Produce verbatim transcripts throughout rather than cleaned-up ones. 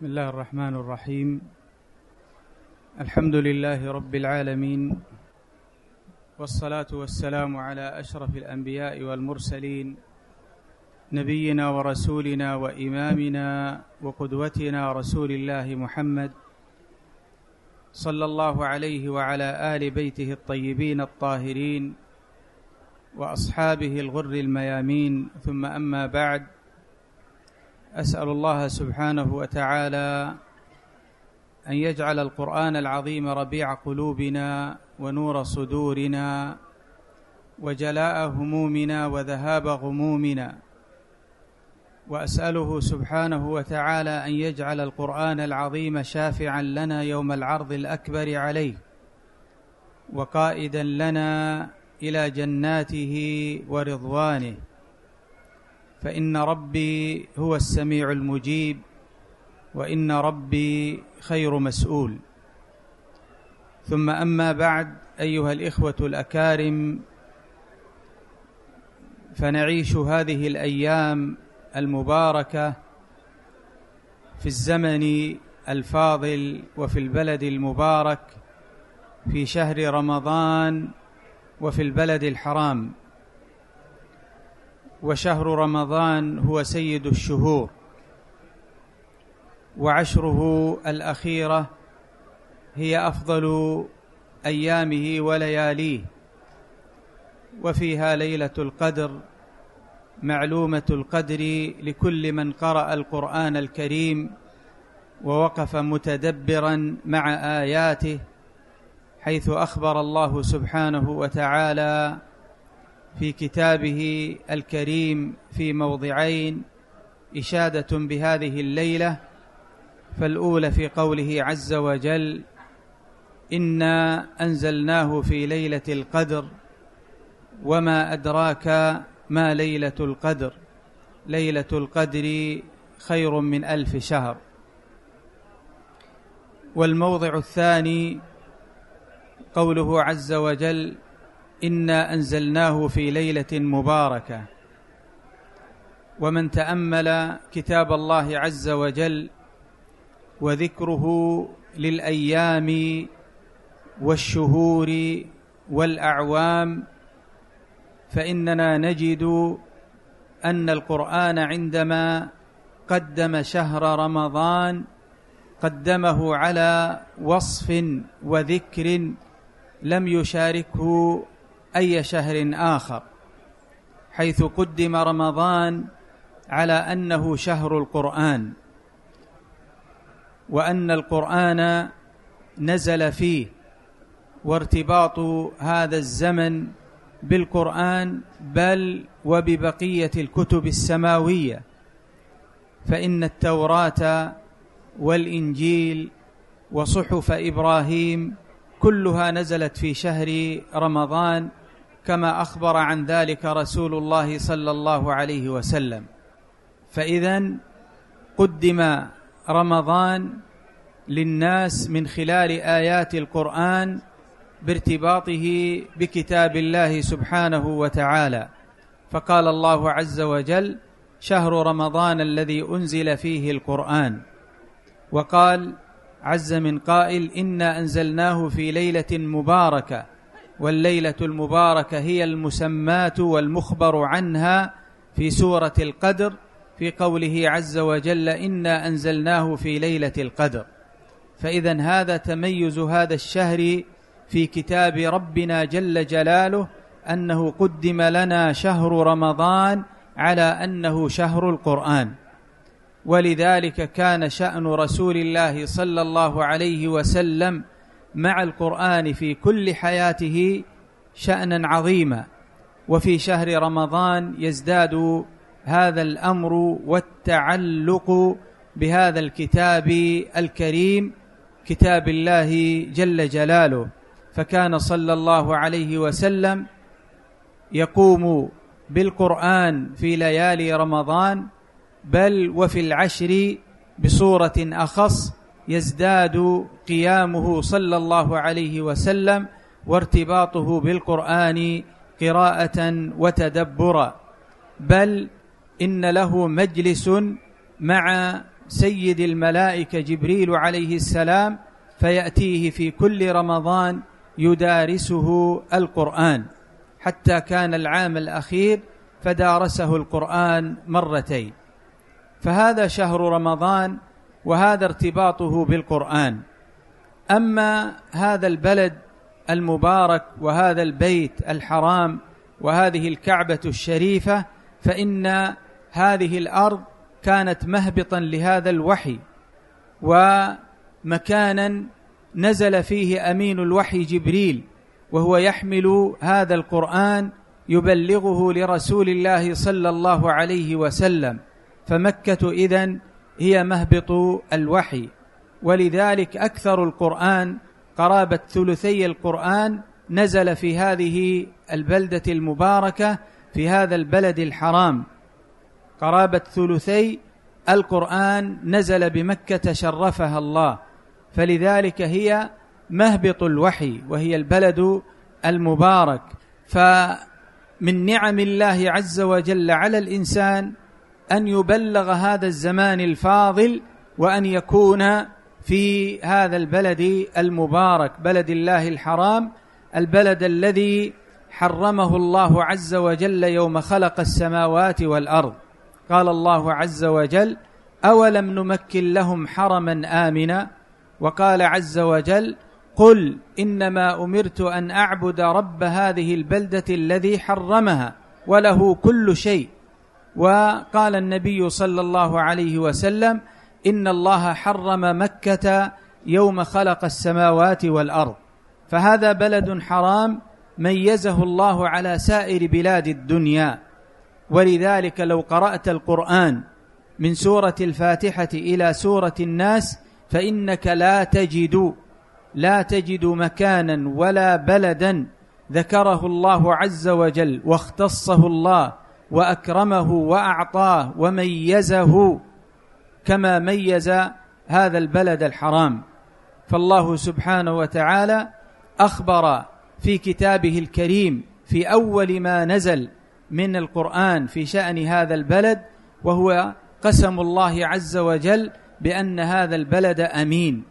بسم الله الرحمن الرحيم. الحمد لله رب العالمين، والصلاة والسلام على أشرف الأنبياء والمرسلين، نبينا ورسولنا وإمامنا وقدوتنا رسول الله محمد صلى الله عليه وعلى آل بيته الطيبين الطاهرين وأصحابه الغر الميامين، ثم أما بعد، أسأل الله سبحانه وتعالى أن يجعل القرآن العظيم ربيع قلوبنا ونور صدورنا وجلاء همومنا وذهاب غمومنا، وأسأله سبحانه وتعالى أن يجعل القرآن العظيم شافعا لنا يوم العرض الأكبر عليه، وقائدا لنا إلى جناته ورضوانه، فإن ربي هو السميع المجيب، وإن ربي خير مسؤول. ثم أما بعد، أيها الإخوة الأكارم، فنعيش هذه الأيام المباركة في الزمن الفاضل وفي البلد المبارك، في شهر رمضان وفي البلد الحرام. وشهر رمضان هو سيد الشهور، وعشره الأخيرة هي أفضل أيامه ولياليه، وفيها ليلة القدر معلومة القدر لكل من قرأ القرآن الكريم ووقف متدبرا مع آياته، حيث أخبر الله سبحانه وتعالى في كتابه الكريم في موضعين إشادة بهذه الليلة. فالأولى في قوله عز وجل: إنا أنزلناه في ليلة القدر وما أدراك ما ليلة القدر، ليلة القدر خير من ألف شهر. والموضع الثاني قوله عز وجل: إنا أنزلناه في ليلة مباركة. ومن تأمل كتاب الله عز وجل وذكره للأيام والشهور والأعوام، فإننا نجد أن القرآن عندما قدم شهر رمضان قدمه على وصف وذكر لم يشاركه أي شهر آخر، حيث قدم رمضان على أنه شهر القرآن، وأن القرآن نزل فيه، وارتباط هذا الزمن بالقرآن بل وببقية الكتب السماوية، فإن التوراة والإنجيل وصحف إبراهيم كلها نزلت في شهر رمضان، كما أخبر عن ذلك رسول الله صلى الله عليه وسلم. فإذن قدم رمضان للناس من خلال آيات القرآن بارتباطه بكتاب الله سبحانه وتعالى، فقال الله عز وجل: شهر رمضان الذي أنزل فيه القرآن. وقال عز من قائل: إنا أنزلناه في ليلة مباركة. والليلة المباركة هي المسماة والمخبر عنها في سورة القدر، في قوله عز وجل: إنا أنزلناه في ليلة القدر. فإذن هذا تميز هذا الشهر في كتاب ربنا جل جلاله، أنه قدم لنا شهر رمضان على أنه شهر القرآن. ولذلك كان شأن رسول الله صلى الله عليه وسلم مع القرآن في كل حياته شأنا عظيما، وفي شهر رمضان يزداد هذا الأمر والتعلق بهذا الكتاب الكريم، كتاب الله جل جلاله. فكان صلى الله عليه وسلم يقوم بالقرآن في ليالي رمضان، بل وفي العشر بصورة أخص يزداد قيامه صلى الله عليه وسلم وارتباطه بالقرآن قراءة وتدبرا، بل إن له مجلس مع سيد الملائكة جبريل عليه السلام، فيأتيه في كل رمضان يدارسه القرآن، حتى كان العام الأخير فدارسه القرآن مرتين. فهذا شهر رمضان، وهذا ارتباطه بالقرآن. أما هذا البلد المبارك وهذا البيت الحرام وهذه الكعبة الشريفة، فإن هذه الأرض كانت مهبطا لهذا الوحي، ومكانا نزل فيه أمين الوحي جبريل، وهو يحمل هذا القرآن يبلغه لرسول الله صلى الله عليه وسلم. فمكة إذن هي مهبط الوحي، ولذلك أكثر القرآن قرابة ثلثي القرآن نزل في هذه البلدة المباركة، في هذا البلد الحرام. قرابة ثلثي القرآن نزل بمكة شرفها الله، فلذلك هي مهبط الوحي، وهي البلد المبارك. فمن نعم الله عز وجل على الإنسان أن يبلغ هذا الزمان الفاضل، وأن يكون في هذا البلد المبارك، بلد الله الحرام، البلد الذي حرمه الله عز وجل يوم خلق السماوات والأرض. قال الله عز وجل: أولم نمكن لهم حرما آمنا. وقال عز وجل: قل إنما أمرت أن أعبد رب هذه البلدة الذي حرمها وله كل شيء. وقال النبي صلى الله عليه وسلم: إن الله حرم مكة يوم خلق السماوات والأرض. فهذا بلد حرام ميزه الله على سائر بلاد الدنيا. ولذلك لو قرأت القرآن من سورة الفاتحة إلى سورة الناس، فإنك لا تجد لا تجد مكانا ولا بلدا ذكره الله عز وجل واختصه الله وأكرمه وأعطاه وميزه كما ميز هذا البلد الحرام. فالله سبحانه وتعالى أخبر في كتابه الكريم في أول ما نزل من القرآن في شأن هذا البلد، وهو قسم الله عز وجل بأن هذا البلد أمين،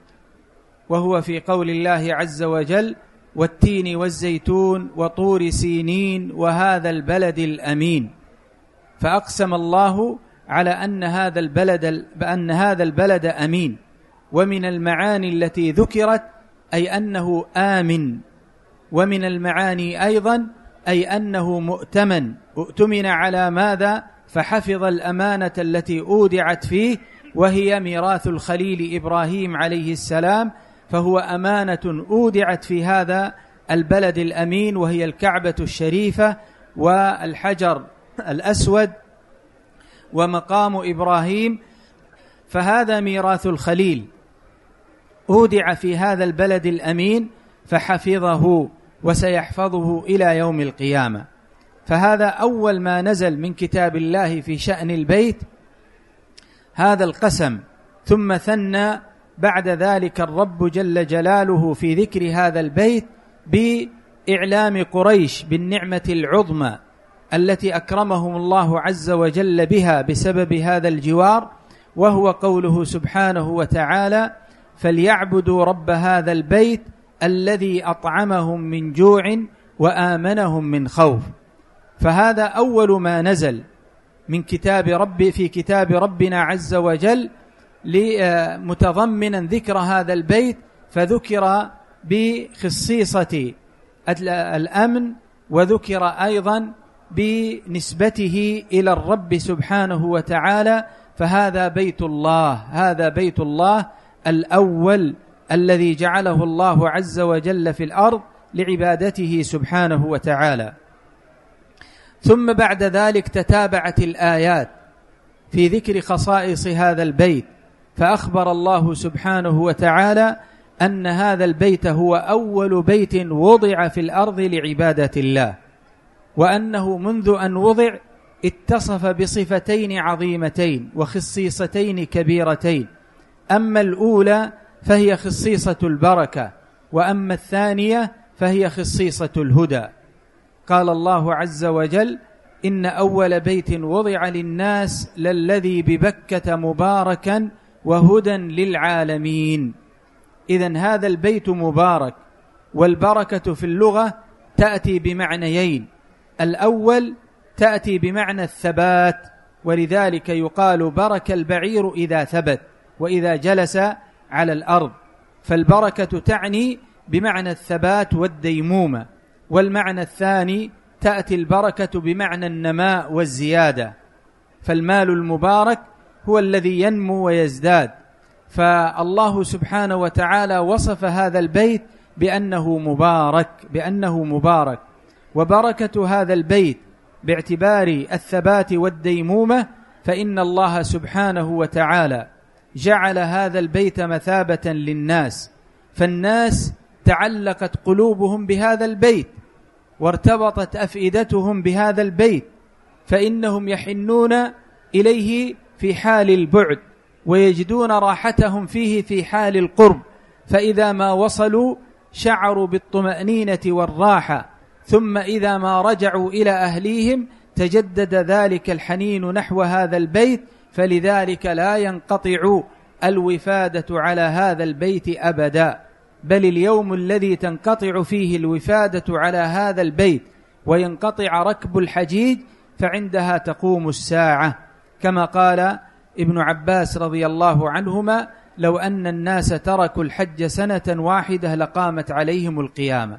وهو في قول الله عز وجل: والتين والزيتون وطور سينين وهذا البلد الأمين. فأقسم الله على أن هذا البلد بأن هذا البلد أمين. ومن المعاني التي ذكرت أي أنه آمن، ومن المعاني أيضا أي أنه مؤتمن. اؤتمن على ماذا؟ فحفظ الأمانة التي أودعت فيه، وهي ميراث الخليل إبراهيم عليه السلام، فهو أمانة أودعت في هذا البلد الأمين، وهي الكعبة الشريفة والحجر الأسود ومقام إبراهيم. فهذا ميراث الخليل أودع في هذا البلد الأمين، فحفظه وسيحفظه إلى يوم القيامة. فهذا أول ما نزل من كتاب الله في شأن البيت، هذا القسم. ثم ثنى بعد ذلك الرب جل جلاله في ذكر هذا البيت بإعلام قريش بالنعمة العظمى التي أكرمهم الله عز وجل بها بسبب هذا الجوار، وهو قوله سبحانه وتعالى: فليعبدوا رب هذا البيت الذي أطعمهم من جوع وآمنهم من خوف. فهذا أول ما نزل من كتاب رب في كتاب ربنا عز وجل متضمنا ذكر هذا البيت، فذكر بخصيصة الأمن، وذكر أيضا بنسبته إلى الرب سبحانه وتعالى. فهذا بيت الله، هذا بيت الله الأول الذي جعله الله عز وجل في الأرض لعبادته سبحانه وتعالى. ثم بعد ذلك تتابعت الآيات في ذكر خصائص هذا البيت، فأخبر الله سبحانه وتعالى أن هذا البيت هو أول بيت وضع في الأرض لعبادة الله، وأنه منذ أن وضع اتصف بصفتين عظيمتين وخصيصتين كبيرتين. أما الأولى فهي خصيصة البركة، وأما الثانية فهي خصيصة الهدى. قال الله عز وجل: إن أول بيت وضع للناس للذي ببكة مباركا وهدى للعالمين. إذن هذا البيت مبارك. والبركة في اللغة تأتي بمعنيين: الأول تأتي بمعنى الثبات، ولذلك يقال برك البعير إذا ثبت وإذا جلس على الأرض، فالبركة تعني بمعنى الثبات والديمومة. والمعنى الثاني تأتي البركة بمعنى النماء والزيادة، فالمال المبارك هو الذي ينمو ويزداد. فالله سبحانه وتعالى وصف هذا البيت بأنه مبارك بأنه مبارك وبركة هذا البيت باعتبار الثبات والديمومة، فإن الله سبحانه وتعالى جعل هذا البيت مثابة للناس، فالناس تعلقت قلوبهم بهذا البيت وارتبطت أفئدتهم بهذا البيت، فإنهم يحنون إليه في حال البعد ويجدون راحتهم فيه في حال القرب، فإذا ما وصلوا شعروا بالطمأنينة والراحة، ثم إذا ما رجعوا إلى أهليهم تجدد ذلك الحنين نحو هذا البيت، فلذلك لا ينقطع الوفادة على هذا البيت أبدا، بل اليوم الذي تنقطع فيه الوفادة على هذا البيت وينقطع ركب الحجيج فعندها تقوم الساعة، كما قال ابن عباس رضي الله عنهما: لو أن الناس تركوا الحج سنة واحدة لقامت عليهم القيامة.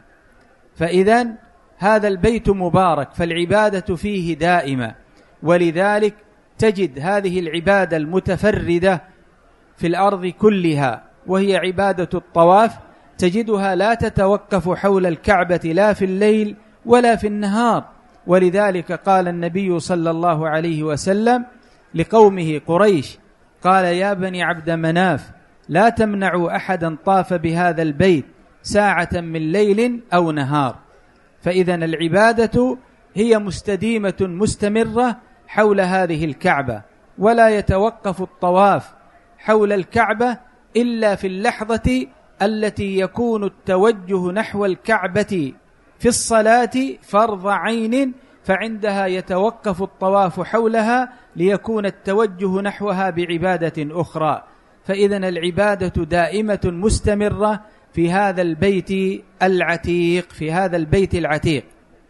فإذن هذا البيت مبارك، فالعبادة فيه دائمة، ولذلك تجد هذه العبادة المتفردة في الأرض كلها وهي عبادة الطواف، تجدها لا تتوقف حول الكعبة لا في الليل ولا في النهار. ولذلك قال النبي صلى الله عليه وسلم لقومه قريش: قال يا بني عبد مناف لا تمنعوا أحدا طاف بهذا البيت ساعة من ليل أو نهار. فإذن العبادة هي مستديمة مستمرة حول هذه الكعبة، ولا يتوقف الطواف حول الكعبة إلا في اللحظة التي يكون التوجه نحو الكعبة في الصلاة فرض عين، فعندها يتوقف الطواف حولها ليكون التوجه نحوها بعبادة أخرى. فإذن العبادة دائمة مستمرة في هذا البيت العتيق في هذا البيت العتيق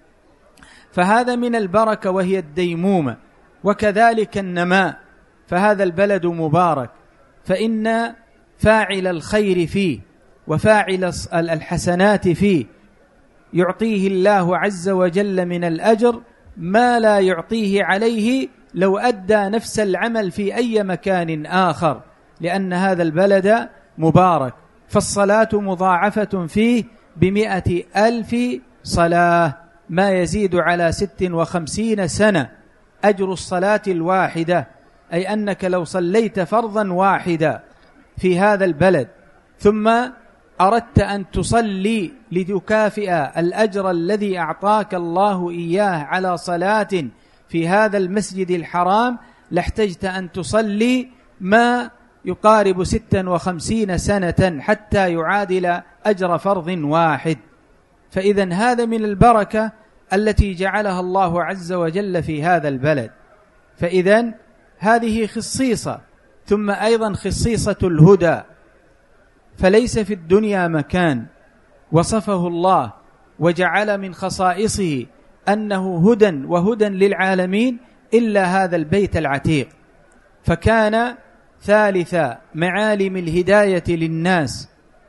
فهذا من البركة وهي الديمومة، وكذلك النماء. فهذا البلد مبارك، فإن فاعل الخير فيه وفاعل الحسنات فيه يعطيه الله عز وجل من الأجر ما لا يعطيه عليه لو أدى نفس العمل في أي مكان آخر، لأن هذا البلد مبارك. فالصلاة مضاعفة فيه بمئة ألف صلاة، ما يزيد على ست وخمسين سنة أجر الصلاة الواحدة، أي أنك لو صليت فرضا واحدا في هذا البلد ثم أردت أن تصلي لتكافئ الأجر الذي أعطاك الله إياه على صلاة في هذا المسجد الحرام، لاحتجت أن تصلي ما يقارب ستة وخمسين سنة حتى يعادل أجر فرض واحد. فإذن هذا من البركة التي جعلها الله عز وجل في هذا البلد. فإذن هذه خصيصة، ثم أيضا خصيصة الهدى، فليس في الدنيا مكان وصفه الله وجعل من خصائصه أنه هدى وهدى للعالمين إلا هذا البيت العتيق، فكان ثالث معالم الهداية للناس،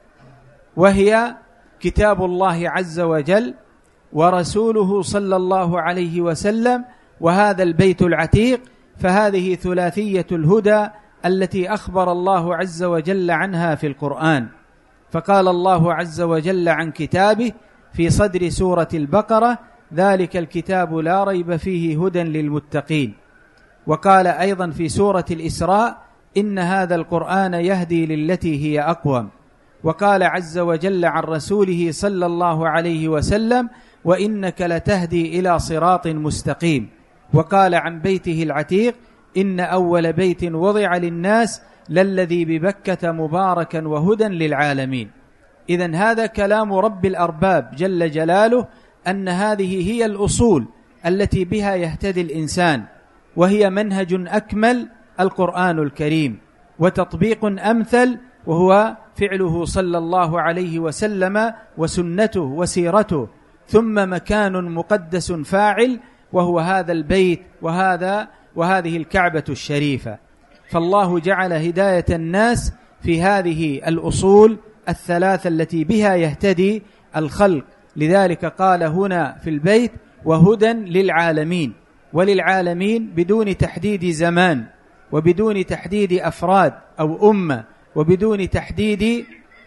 وهي كتاب الله عز وجل ورسوله صلى الله عليه وسلم وهذا البيت العتيق. فهذه ثلاثية الهدى التي أخبر الله عز وجل عنها في القرآن. فقال الله عز وجل عن كتابه في صدر سورة البقرة: ذلك الكتاب لا ريب فيه هدى للمتقين. وقال أيضا في سورة الإسراء: إن هذا القرآن يهدي للتي هي أقوم. وقال عز وجل عن رسوله صلى الله عليه وسلم: وإنك لتهدي إلى صراط مستقيم. وقال عن بيته العتيق: إن أول بيت وضع للناس للذي ببكة مباركا وهدى للعالمين. إذن هذا كلام رب الأرباب جل جلاله، أن هذه هي الأصول التي بها يهتدي الإنسان، وهي منهج أكمل القرآن الكريم. وتطبيق أمثل، وهو فعله صلى الله عليه وسلم وسنته وسيرته، ثم مكان مقدس فاعل وهو هذا البيت وهذا وهذه الكعبة الشريفة. فالله جعل هداية الناس في هذه الأصول الثلاثة التي بها يهتدي الخلق. لذلك قال هنا في البيت وهدى للعالمين، وللعالمين بدون تحديد زمان وبدون تحديد أفراد أو أمة وبدون تحديد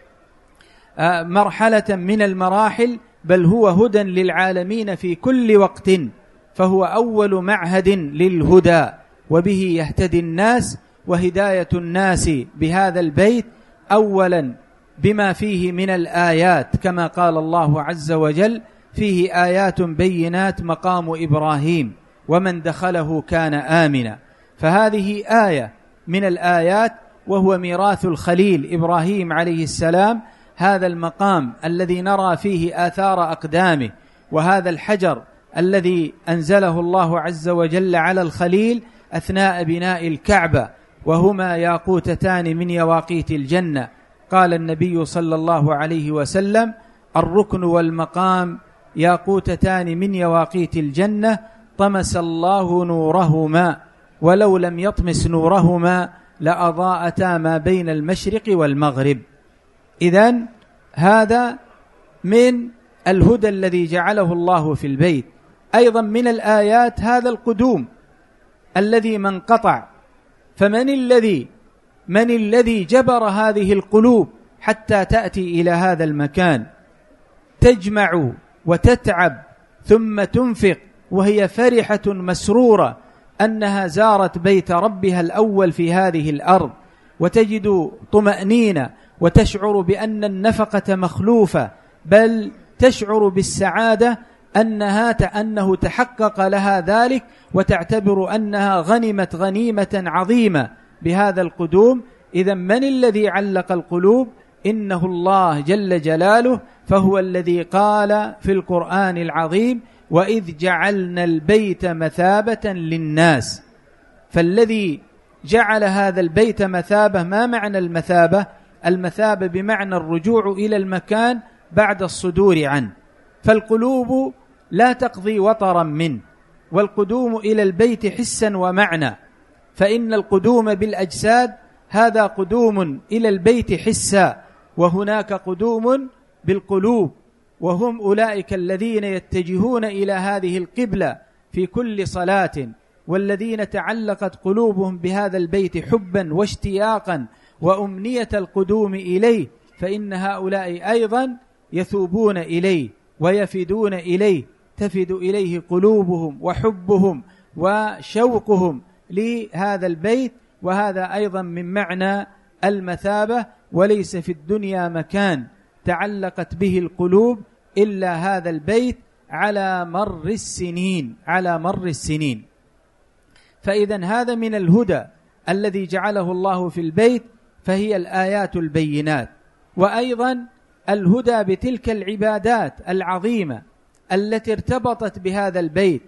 مرحلة من المراحل، بل هو هدى للعالمين في كل وقت، فهو أول معهد للهدى وبه يهتدي الناس. وهداية الناس بهذا البيت أولا بما فيه من الآيات، كما قال الله عز وجل فيه آيات بينات مقام إبراهيم ومن دخله كان آمنا، فهذه آية من الآيات، وهو ميراث الخليل إبراهيم عليه السلام، هذا المقام الذي نرى فيه آثار أقدامه، وهذا الحجر الذي أنزله الله عز وجل على الخليل أثناء بناء الكعبة، وهما ياقوتتان من يواقيت الجنة. قال النبي صلى الله عليه وسلم الركن والمقام ياقوتتان من يواقيت الجنة طمس الله نورهما، ولو لم يطمس نورهما لأضاءتا ما بين المشرق والمغرب. إذن هذا من الهدى الذي جعله الله في البيت. أيضا من الآيات هذا القدوم الذي من قطع، فمن الذي من الذي جبر هذه القلوب حتى تأتي إلى هذا المكان، تجمع وتتعب ثم تنفق وهي فرحة مسرورة أنها زارت بيت ربها الأول في هذه الأرض، وتجد طمأنينة وتشعر بأن النفقة مخلوفة، بل تشعر بالسعادة أنها أنه تحقق لها ذلك، وتعتبر أنها غنمت غنيمة عظيمة بهذا القدوم. إذا من الذي علق القلوب؟ إنه الله جل جلاله، فهو الذي قال في القرآن العظيم وإذ جعلنا البيت مثابة للناس. فالذي جعل هذا البيت مثابة، ما معنى المثابة؟ المثابة بمعنى الرجوع إلى المكان بعد الصدور عنه، فالقلوب لا تقضي وطرا منه، والقدوم إلى البيت حسا ومعنى، فإن القدوم بالأجساد هذا قدوم إلى البيت حسا، وهناك قدوم بالقلوب، وهم أولئك الذين يتجهون إلى هذه القبلة في كل صلاة، والذين تعلقت قلوبهم بهذا البيت حبا واشتياقا وأمنية القدوم إليه، فإن هؤلاء أيضا يثوبون إليه ويفدون إليه، تفد إليه قلوبهم وحبهم وشوقهم لهذا البيت. وهذا أيضا من معنى المثابة، وليس في الدنيا مكان تعلقت به القلوب إلا هذا البيت على مر السنين على مر السنين. فإذا هذا من الهدى الذي جعله الله في البيت، فهي الآيات البينات. وأيضا الهدى بتلك العبادات العظيمة التي ارتبطت بهذا البيت،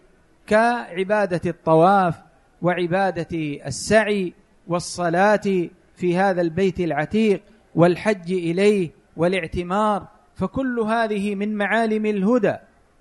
كعبادة الطواف وعبادة السعي والصلاة في هذا البيت العتيق والحج إليه والاعتمار، فكل هذه من معالم الهدى،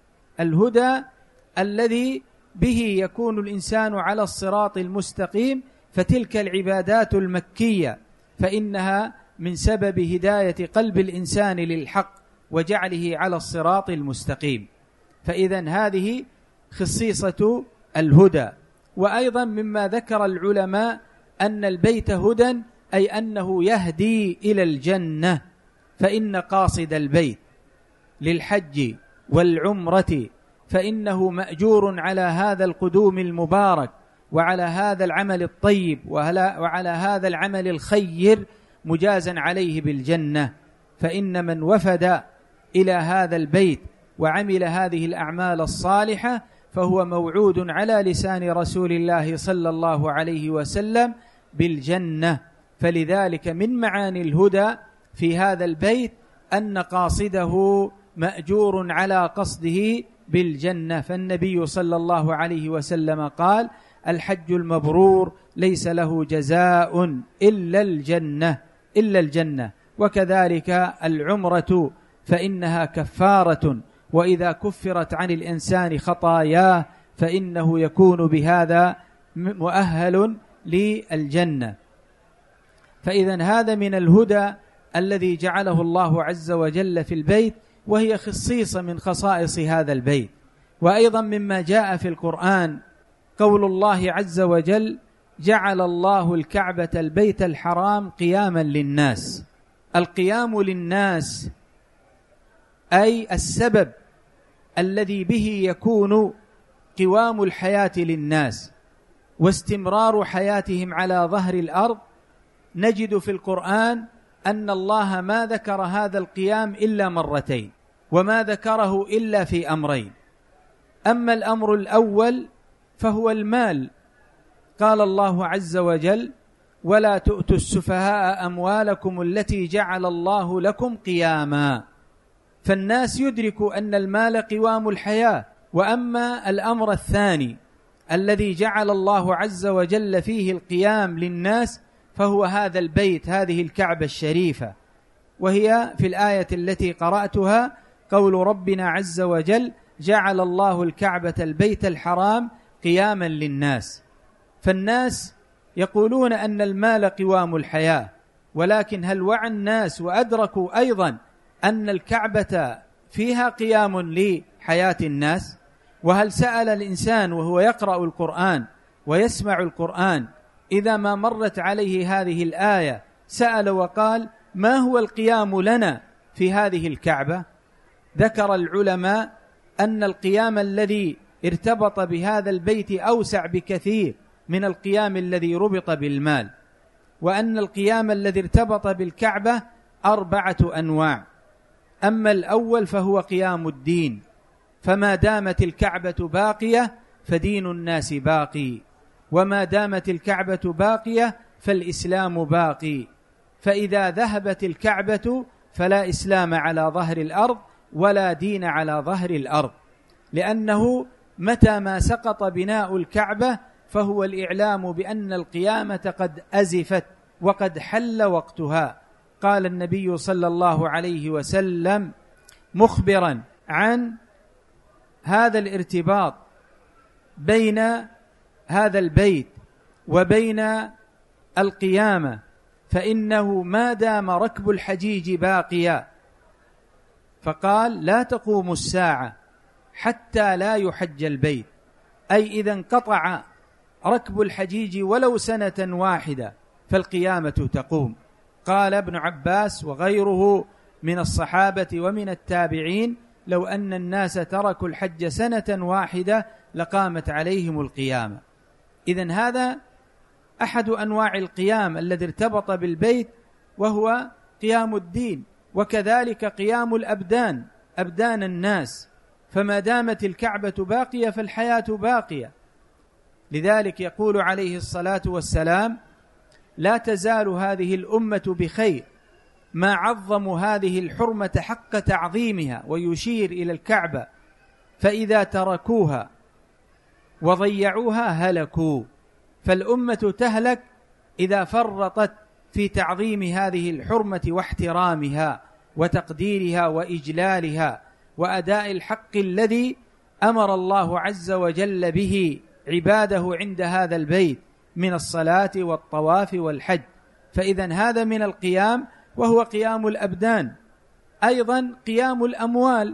الهدى الذي به يكون الإنسان على الصراط المستقيم. فتلك العبادات المكية فإنها من سبب هداية قلب الإنسان للحق وجعله على الصراط المستقيم. فإذن هذه خصيصة الهدى. وأيضا مما ذكر العلماء أن البيت هدى، أي أنه يهدي إلى الجنة، فإن قاصد البيت للحج والعمرة فإنه مأجور على هذا القدوم المبارك وعلى هذا العمل الطيب وعلى هذا العمل الخير مجازا عليه بالجنة. فإن من وفد إلى هذا البيت وعمل هذه الأعمال الصالحة فهو موعود على لسان رسول الله صلى الله عليه وسلم بالجنة. فلذلك من معاني الهدى في هذا البيت أن قاصده مأجور على قصده بالجنة. فالنبي صلى الله عليه وسلم قال الحج المبرور ليس له جزاء إلا الجنة إلا الجنة. وكذلك العمرة فإنها كفارة، وإذا كفرت عن الإنسان خطاياه فإنه يكون بهذا مؤهل للجنة. فإذا هذا من الهدى الذي جعله الله عز وجل في البيت، وهي خصيصة من خصائص هذا البيت. وأيضا مما جاء في القرآن قول الله عز وجل: جعل الله الكعبة البيت الحرام قياما للناس. القيام للناس أي السبب الذي به يكون قوام الحياة للناس واستمرار حياتهم على ظهر الأرض. نجد في القرآن أن الله ما ذكر هذا القيام إلا مرتين، وما ذكره إلا في أمرين. أما الأمر الأول فهو المال، قال الله عز وجل: ولا تؤتوا السفهاء أموالكم التي جعل الله لكم قياما. فالناس يدركوا أن المال قوام الحياة. وأما الأمر الثاني الذي جعل الله عز وجل فيه القيام للناس فهو هذا البيت، هذه الكعبة الشريفة، وهي في الآية التي قرأتها قول ربنا عز وجل: جعل الله الكعبة البيت الحرام قياما للناس. فالناس يقولون أن المال قوام الحياة، ولكن هل وعى الناس وأدركوا أيضا أن الكعبة فيها قيام لحياة الناس؟ وهل سأل الإنسان وهو يقرأ القرآن ويسمع القرآن إذا ما مرت عليه هذه الآية سأل وقال: ما هو القيام لنا في هذه الكعبة؟ ذكر العلماء أن القيام الذي ارتبط بهذا البيت أوسع بكثير من القيام الذي ربط بالمال، وأن القيام الذي ارتبط بالكعبة أربعة أنواع. أما الأول فهو قيام الدين، فما دامت الكعبة باقية فدين الناس باقي، وما دامت الكعبة باقية فالإسلام باقي. فإذا ذهبت الكعبة فلا إسلام على ظهر الأرض ولا دين على ظهر الأرض، لأنه متى ما سقط بناء الكعبة فهو الإعلام بأن القيامة قد أزفت وقد حل وقتها. قال النبي صلى الله عليه وسلم مخبرا عن هذا الارتباط بين هذا البيت وبين القيامة: فإنه ما دام ركب الحجيج باقيا، فقال: لا تقوم الساعة حتى لا يحج البيت، أي إذا انقطع ركب الحجيج ولو سنة واحدة فالقيامة تقوم. قال ابن عباس وغيره من الصحابة ومن التابعين: لو أن الناس تركوا الحج سنة واحدة لقامت عليهم القيامة. إذن هذا أحد أنواع القيام الذي ارتبط بالبيت، وهو قيام الدين. وكذلك قيام الأبدان، أبدان الناس، فما دامت الكعبة باقية فالحياة باقية. لذلك يقول عليه الصلاة والسلام: لا تزال هذه الأمة بخير ما عظموا هذه الحرمة حق تعظيمها، ويشير إلى الكعبة، فإذا تركوها وضيعوها هلكوا. فالأمة تهلك إذا فرطت في تعظيم هذه الحرمة واحترامها وتقديرها وإجلالها وأداء الحق الذي أمر الله عز وجل به عباده عند هذا البيت من الصلاة والطواف والحج. فإذا هذا من القيام، وهو قيام الأبدان. أيضا قيام الأموال،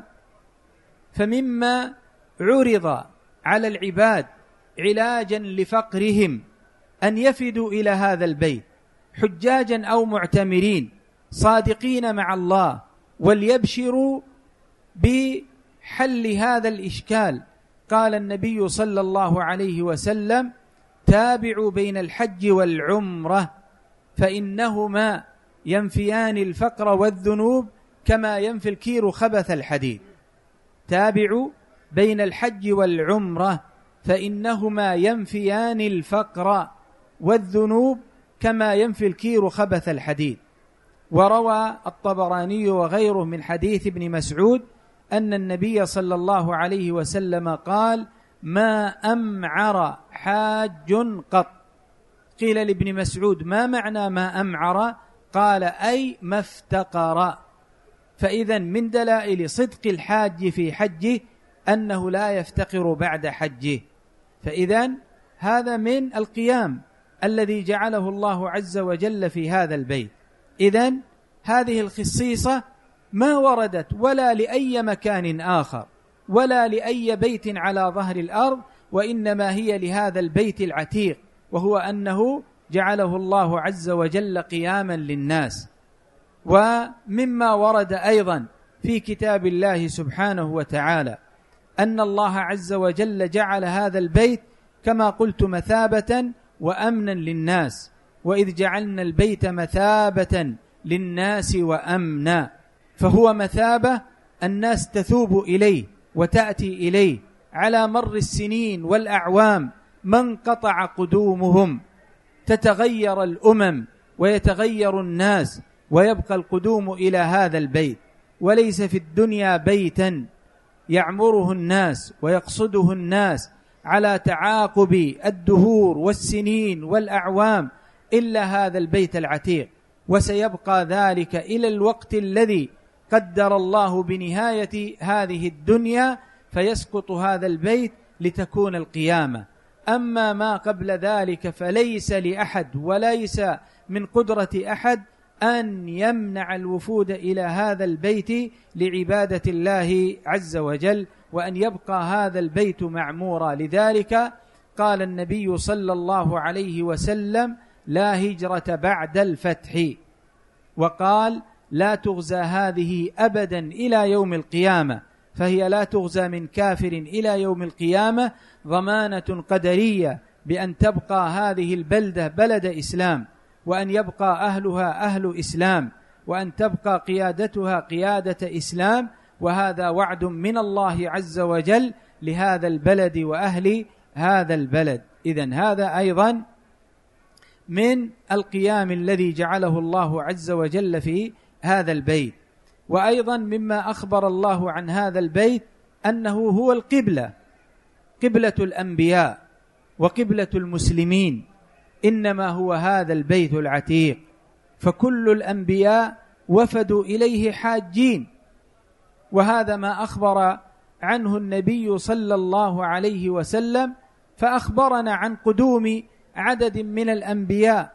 فمما عرض على العباد علاجا لفقرهم أن يفدوا إلى هذا البيت حجاجا أو معتمرين صادقين مع الله، وليبشروا بحل هذا الإشكال. قال النبي صلى الله عليه وسلم: تابعوا بين الحج والعمرة فإنهما ينفيان الفقر والذنوب كما ينفي الكير خبث الحديد. تابعوا بين الحج والعمرة فإنهما ينفيان الفقر والذنوب كما ينفي الكير خبث الحديد. وروى الطبراني وغيره من حديث ابن مسعود أن النبي صلى الله عليه وسلم قال: ما أمعر حاج قط. قيل لابن مسعود: ما معنى ما أمعر؟ قال: أي ما افتقر. فإذا من دلائل صدق الحاج في حجه أنه لا يفتقر بعد حجه. فإذا هذا من القيام الذي جعله الله عز وجل في هذا البيت. إذن هذه الخصيصة ما وردت ولا لأي مكان آخر ولا لأي بيت على ظهر الأرض، وإنما هي لهذا البيت العتيق، وهو أنه جعله الله عز وجل قياما للناس. ومما ورد أيضا في كتاب الله سبحانه وتعالى أن الله عز وجل جعل هذا البيت كما قلت مثابة وأمنا للناس، وإذ جعلنا البيت مثابة للناس وأمنا. فهو مثابة الناس تثوب إليه وتأتي إليه على مر السنين والأعوام، من قطع قدومهم تتغير الأمم ويتغير الناس، ويبقى القدوم إلى هذا البيت. وليس في الدنيا بيتا يعمره الناس ويقصده الناس على تعاقب الدهور والسنين والأعوام إلا هذا البيت العتيق، وسيبقى ذلك إلى الوقت الذي قدر الله بنهاية هذه الدنيا، فيسقط هذا البيت لتكون القيامة. أما ما قبل ذلك فليس لأحد وليس من قدرة أحد أن يمنع الوفود إلى هذا البيت لعبادة الله عز وجل، وأن يبقى هذا البيت معمورا. لذلك قال النبي صلى الله عليه وسلم: لا هجرة بعد الفتح، وقال: لا تغزى هذه أبدا إلى يوم القيامة، فهي لا تغزى من كافر إلى يوم القيامة، ضمانة قدرية بأن تبقى هذه البلدة بلد إسلام، وأن يبقى أهلها أهل إسلام، وأن تبقى قيادتها قيادة إسلام. وهذا وعد من الله عز وجل لهذا البلد وأهل هذا البلد. إذن هذا أيضا من القيام الذي جعله الله عز وجل في هذا البيت. وأيضا مما أخبر الله عن هذا البيت أنه هو القبلة، قبلة الأنبياء وقبلة المسلمين، إنما هو هذا البيت العتيق. فكل الأنبياء وفدوا إليه حاجين، وهذا ما أخبر عنه النبي صلى الله عليه وسلم، فأخبرنا عن قدوم عدد من الأنبياء.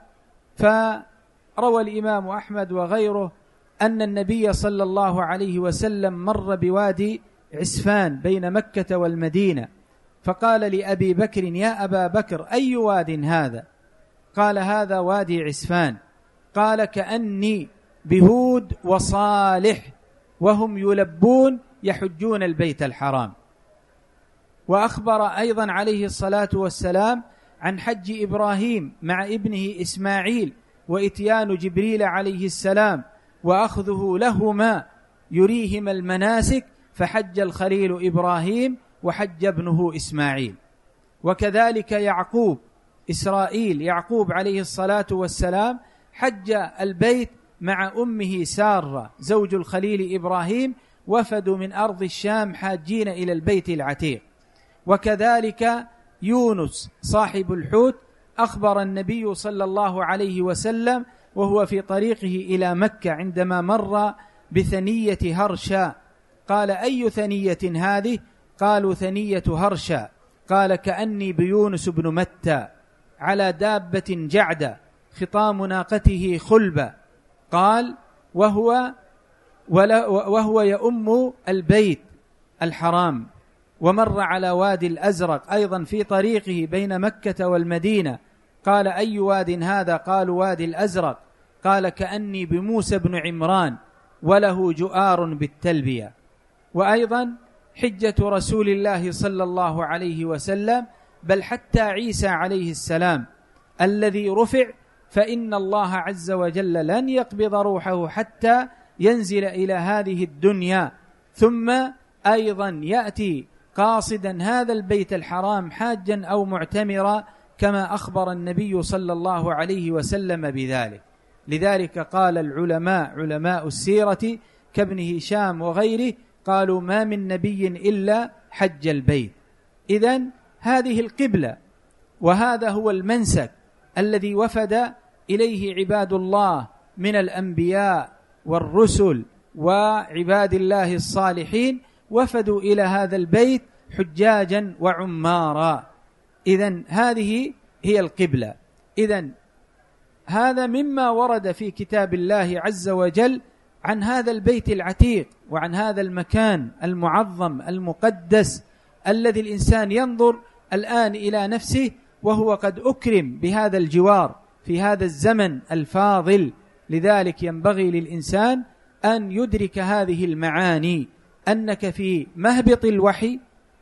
فروى الإمام أحمد وغيره أن النبي صلى الله عليه وسلم مر بوادي عسفان بين مكة والمدينة، فقال لأبي بكر: يا أبا بكر، أي واد هذا؟ قال: هذا وادي عسفان. قال: كأني بهود وصالح وهم يلبون يحجون البيت الحرام. وأخبر أيضا عليه الصلاة والسلام عن حج إبراهيم مع ابنه إسماعيل، وإتيان جبريل عليه السلام وأخذه لهما يريهما المناسك، فحج الخليل إبراهيم وحج ابنه إسماعيل. وكذلك يعقوب إسرائيل يعقوب عليه الصلاة والسلام حج البيت مع أمه سارة زوج الخليل إبراهيم، وفدوا من أرض الشام حاجين إلى البيت العتيق. وكذلك يونس صاحب الحوت أخبر النبي صلى الله عليه وسلم وهو في طريقه إلى مكة عندما مر بثنية هرشا، قال: أي ثنية هذه؟ قالوا: ثنية هرشا. قال: كأني بيونس بن متى على دابة جعدة خطام ناقته خلبة. قال: وهو وهو يؤم البيت الحرام. ومر على وادي الأزرق أيضا في طريقه بين مكة والمدينة، قال: أي واد هذا؟ قالوا: وادي الأزرق. قال: كأني بموسى بن عمران وله جؤار بالتلبية. وأيضا حجة رسول الله صلى الله عليه وسلم، بل حتى عيسى عليه السلام الذي رفع، فإن الله عز وجل لن يقبض روحه حتى ينزل إلى هذه الدنيا، ثم أيضا يأتي قاصدا هذا البيت الحرام حاجا أو معتمرا، كما أخبر النبي صلى الله عليه وسلم بذلك. لذلك قال العلماء علماء السيرة كابن هشام وغيره، قالوا: ما من نبي إلا حج البيت. إذن هذه القبلة، وهذا هو المنسك الذي وفد إليه عباد الله من الأنبياء والرسل وعباد الله الصالحين، وفدوا إلى هذا البيت حجاجا وعمارا. إذن هذه هي القبلة. إذن هذا مما ورد في كتاب الله عز وجل عن هذا البيت العتيق وعن هذا المكان المعظم المقدس الذي الإنسان ينظر الآن إلى نفسه وهو قد أكرم بهذا الجوار في هذا الزمن الفاضل. لذلك ينبغي للإنسان أن يدرك هذه المعاني، أنك في مهبط الوحي،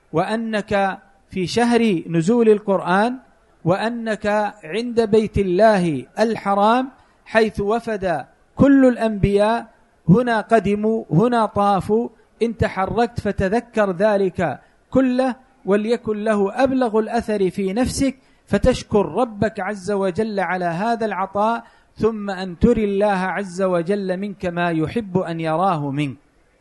وأنك في شهر نزول القرآن، وأنك عند بيت الله الحرام حيث وفد كل الأنبياء. هنا قدموا، هنا طافوا. إن تحركت فتذكر ذلك كله، وليكن له أبلغ الأثر في نفسك، فتشكر ربك عز وجل على هذا العطاء، ثم أن تري الله عز وجل منك ما يحب أن يراه منك.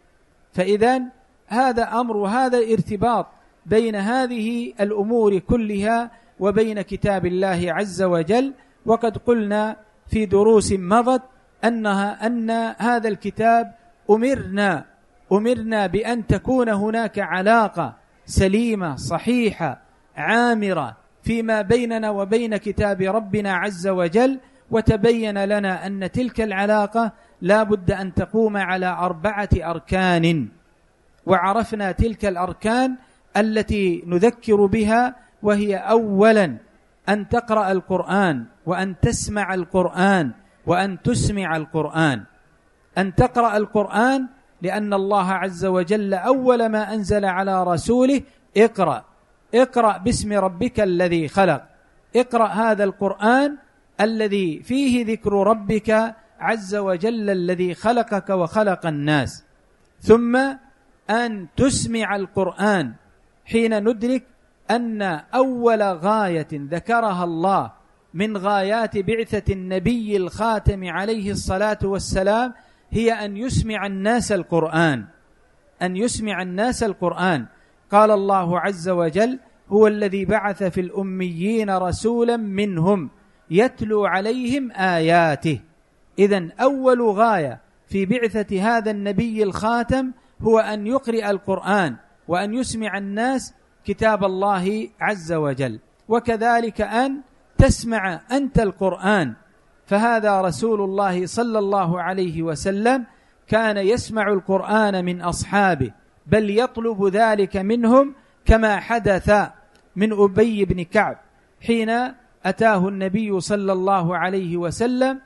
فإذن هذا أمر، وهذا ارتباط بين هذه الأمور كلها وبين كتاب الله عز وجل. وقد قلنا في دروس مضت أنها أن هذا الكتاب أمرنا أمرنا بأن تكون هناك علاقة سليمة صحيحة عامرة فيما بيننا وبين كتاب ربنا عز وجل. وتبين لنا أن تلك العلاقة لا بد أن تقوم على أربعة أركان، وعرفنا تلك الأركان التي نذكر بها، وهي أولا أن تقرأ القرآن، وأن تسمع القرآن، وأن تسمع القرآن. أن تقرأ القرآن لأن الله عز وجل أول ما أنزل على رسوله اقرأ اقرأ باسم ربك الذي خلق. اقرأ هذا القرآن الذي فيه ذكر ربك عز وجل الذي خلقك وخلق الناس. ثم أن تسمع القرآن، حين ندرك أن أول غاية ذكرها الله من غايات بعثة النبي الخاتم عليه الصلاة والسلام هي أن يسمع الناس القرآن أن يسمع الناس القرآن. قال الله عز وجل: هو الذي بعث في الأميين رسولا منهم يتلو عليهم آياته. إذن أول غاية في بعثة هذا النبي الخاتم هو أن يقرئ القرآن وأن يسمع الناس كتاب الله عز وجل، وكذلك أن تسمع أنت القرآن. فهذا رسول الله صلى الله عليه وسلم كان يسمع القرآن من أصحابه، بل يطلب ذلك منهم، كما حدث من أبي بن كعب حين أتاه النبي صلى الله عليه وسلم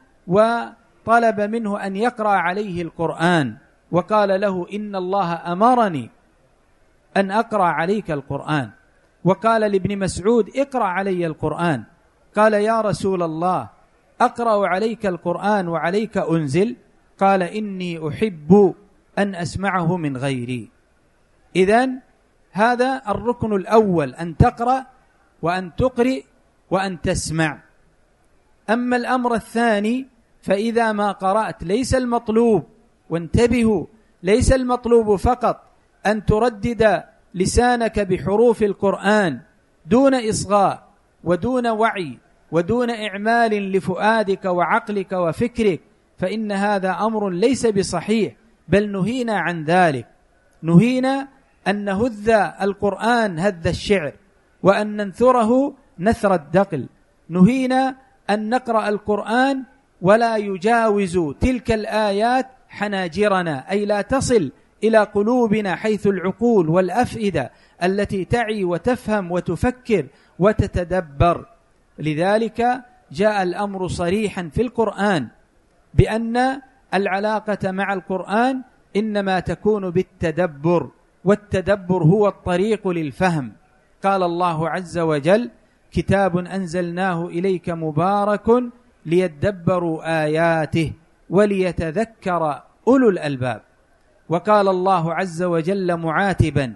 وطلب منه أن يقرأ عليه القرآن، وقال له: إن الله أمرني أن أقرأ عليك القرآن. وقال لابن مسعود: اقرأ علي القرآن. قال: يا رسول الله، أقرأ عليك القرآن وعليك أنزل؟ قال: إني أحب أن أسمعه من غيري. إذن هذا الركن الأول، أن تقرأ وأن تقرئ وأن تسمع. أما الأمر الثاني، فإذا ما قرأت ليس المطلوب، وانتبهوا، ليس المطلوب فقط أن تردد لسانك بحروف القرآن دون إصغاء ودون وعي ودون إعمال لفؤادك وعقلك وفكرك، فإن هذا أمر ليس بصحيح، بل نهينا عن ذلك. نهينا أن نهذ القرآن هذ الشعر، وأن ننثره نثر الدقل. نهينا أن نقرأ القرآن ولا يجاوز تلك الآيات حناجرنا، أي لا تصل إلى قلوبنا حيث العقول والأفئدة التي تعي وتفهم وتفكر وتتدبر. لذلك جاء الأمر صريحا في القرآن بأن العلاقة مع القرآن إنما تكون بالتدبر، والتدبر هو الطريق للفهم. قال الله عز وجل: كتاب أنزلناه إليك مبارك ليدبروا آياته وليتذكر أولو الألباب. وقال الله عز وجل معاتبا: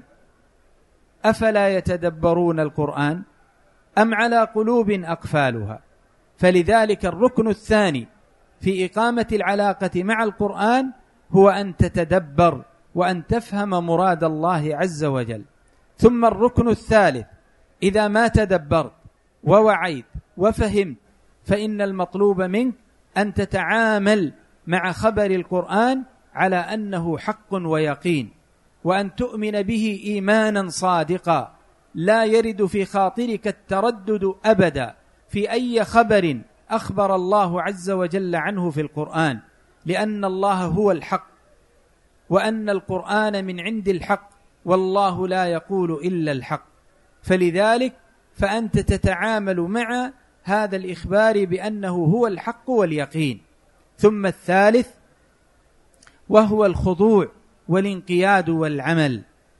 أفلا يتدبرون القرآن أم على قلوب أقفالها. فلذلك الركن الثاني في إقامة العلاقة مع القرآن هو أن تتدبر وأن تفهم مراد الله عز وجل. ثم الركن الثالث: إذا ما تدبرت ووعيت وفهمت فإن المطلوب منك أن تتعامل مع خبر القرآن على أنه حق ويقين، وأن تؤمن به إيمانا صادقا لا يرد في خاطرك التردد أبدا في أي خبر أخبر الله عز وجل عنه في القرآن، لأن الله هو الحق، وأن القرآن من عند الحق، والله لا يقول إلا الحق. فلذلك فأنت تتعامل مع هذا الإخبار بأنه هو الحق واليقين. ثم الثالث وهو الخضوع والانقياد والعمل،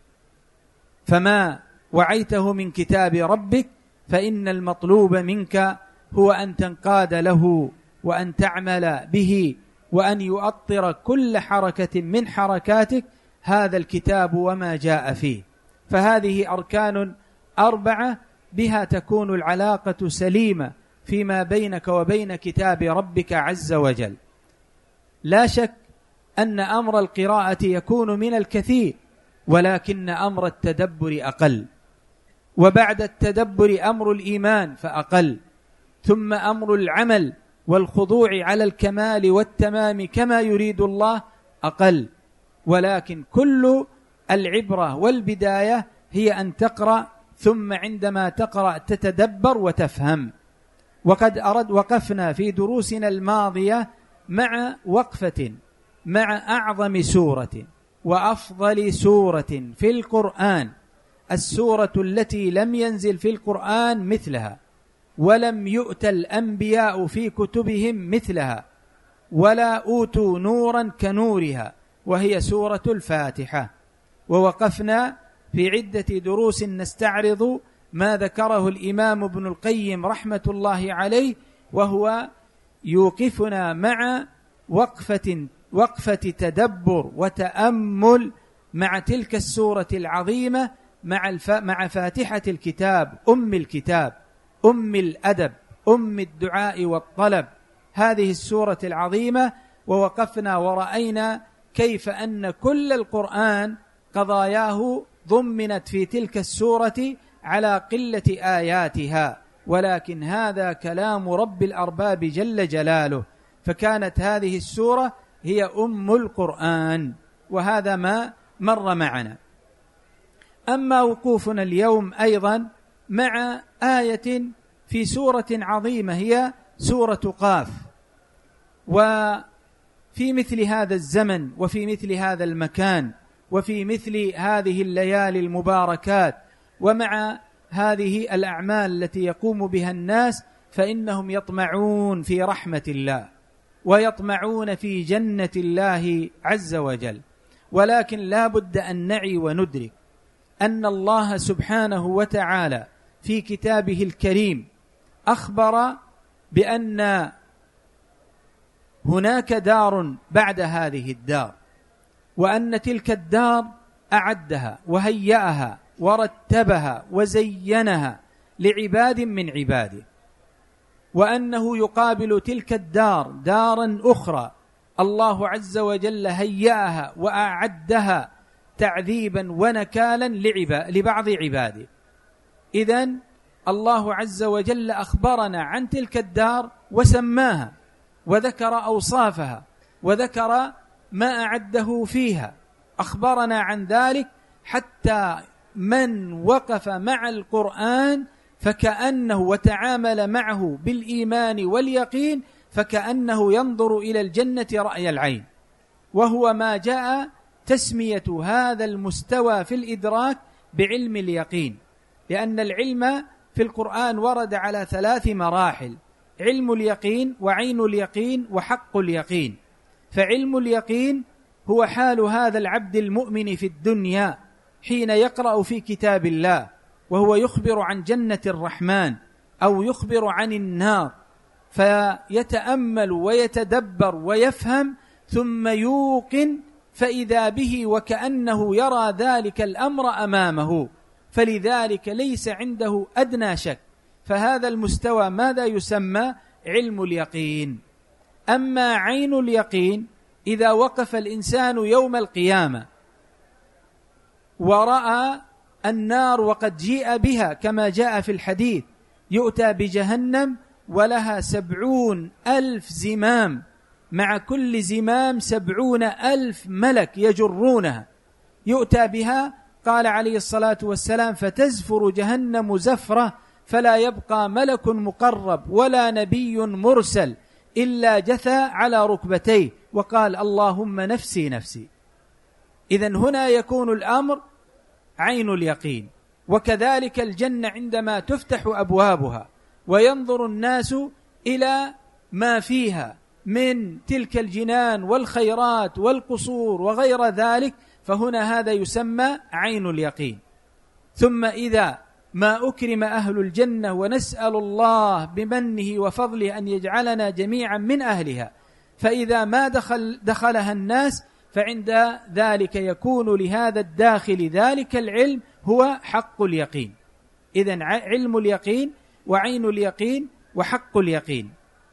فما وعيته من كتاب ربك فإن المطلوب منك هو أن تنقاد له وأن تعمل به، وأن يؤطر كل حركة من حركاتك هذا الكتاب وما جاء فيه. فهذه أركان أربعة بها تكون العلاقة سليمة فيما بينك وبين كتاب ربك عز وجل. لا شك أن أمر القراءة يكون من الكثير، ولكن أمر التدبر أقل، وبعد التدبر أمر الإيمان فأقل، ثم أمر العمل والخضوع على الكمال والتمام كما يريد الله أقل. ولكن كل العبرة والبداية هي أن تقرأ، ثم عندما تقرأ تتدبر وتفهم. وقد أرد وقفنا في دروسنا الماضية مع وقفة مع أعظم سورة وأفضل سورة في القرآن، السورة التي لم ينزل في القرآن مثلها، ولم يؤت الأنبياء في كتبهم مثلها، ولا أوتوا نورا كنورها، وهي سورة الفاتحة. ووقفنا في عدة دروس نستعرض ما ذكره الإمام ابن القيم رحمة الله عليه، وهو يوقفنا مع وقفة وقفة تدبر وتأمل مع تلك السورة العظيمة، مع الف... مع فاتحة الكتاب، أم الكتاب، أم الأدب، أم الدعاء والطلب، هذه السورة العظيمة. ووقفنا ورأينا كيف أن كل القرآن قضاياه ضمنت في تلك السورة على قلة آياتها، ولكن هذا كلام رب الأرباب جل جلاله، فكانت هذه السورة هي أم القرآن، وهذا ما مر معنا. أما وقوفنا اليوم أيضا مع آية في سورة عظيمة هي سورة قاف. وفي مثل هذا الزمن وفي مثل هذا المكان وفي مثل هذه الليالي المباركات ومع هذه الأعمال التي يقوم بها الناس، فإنهم يطمعون في رحمة الله ويطمعون في جنة الله عز وجل. ولكن لا بد أن نعي وندرك أن الله سبحانه وتعالى في كتابه الكريم أخبر بأن هناك دار بعد هذه الدار، وأن تلك الدار أعدها وهيأها ورتبها وزينها لعباد من عباده، وأنه يقابل تلك الدار دارا أخرى الله عز وجل هيأها وأعدها تعذيبا ونكالا لبعض عباده. إذن الله عز وجل أخبرنا عن تلك الدار وسماها وذكر أوصافها وذكر ما أعده فيها، أخبرنا عن ذلك حتى من وقف مع القرآن فكأنه وتعامل معه بالإيمان واليقين فكأنه ينظر إلى الجنة رأي العين، وهو ما جاء تسمية هذا المستوى في الإدراك بعلم اليقين، لأن العلم في القرآن ورد على ثلاث مراحل: علم اليقين وعين اليقين وحق اليقين. فعلم اليقين هو حال هذا العبد المؤمن في الدنيا حين يقرأ في كتاب الله وهو يخبر عن جنة الرحمن أو يخبر عن النار، فيتأمل ويتدبر ويفهم ثم يوقن فإذا به وكأنه يرى ذلك الأمر أمامه، فلذلك ليس عنده أدنى شك. فهذا المستوى ماذا يسمى؟ علم اليقين. أما عين اليقين إذا وقف الإنسان يوم القيامة ورأى النار وقد جيء بها كما جاء في الحديث، يؤتى بجهنم ولها سبعون ألف زمام، مع كل زمام سبعون ألف ملك يجرونها، يؤتى بها قال عليه الصلاة والسلام فتزفر جهنم زفرة فلا يبقى ملك مقرب ولا نبي مرسل إلا جثى على ركبتيه وقال اللهم نفسي نفسي. إذن هنا يكون الأمر عين اليقين. وكذلك الجنة عندما تفتح أبوابها وينظر الناس إلى ما فيها من تلك الجنان والخيرات والقصور وغير ذلك، فهنا هذا يسمى عين اليقين. ثم إذا ما أكرم أهل الجنة، ونسأل الله بمنه وفضله أن يجعلنا جميعا من أهلها، فإذا ما دخل دخلها الناس فعند ذلك يكون لهذا الداخل ذلك العلم هو حق اليقين. إذن علم اليقين وعين اليقين وحق اليقين.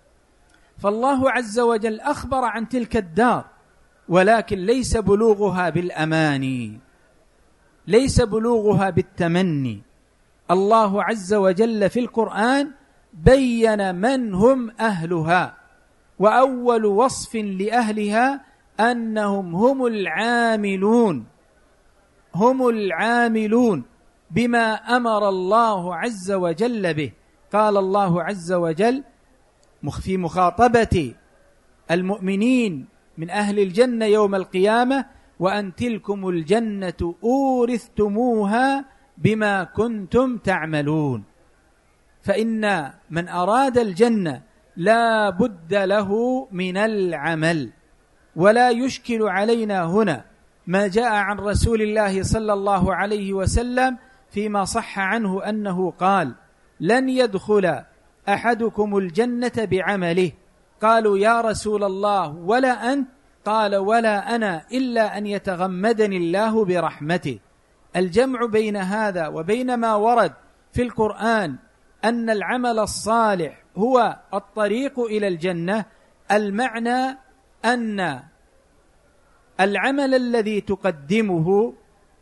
فالله عز وجل أخبر عن تلك الدار، ولكن ليس بلوغها بالأماني، ليس بلوغها بالتمني. الله عز وجل في القرآن بين من هم أهلها، وأول وصف لأهلها أنهم هم العاملون، هم العاملون بما أمر الله عز وجل به. قال الله عز وجل في مخاطبة المؤمنين من أهل الجنة يوم القيامة: وأن تلكم الجنة أورثتموها بما كنتم تعملون. فإن من أراد الجنة لا بد له من العمل. ولا يشكل علينا هنا ما جاء عن رسول الله صلى الله عليه وسلم فيما صح عنه أنه قال: لن يدخل أحدكم الجنة بعمله. قالوا: يا رسول الله ولا أنت؟ قال: ولا أنا، إلا أن يتغمدني الله برحمته. الجمع بين هذا وبين ما ورد في القرآن أن العمل الصالح هو الطريق إلى الجنة، المعنى أن العمل الذي تقدمه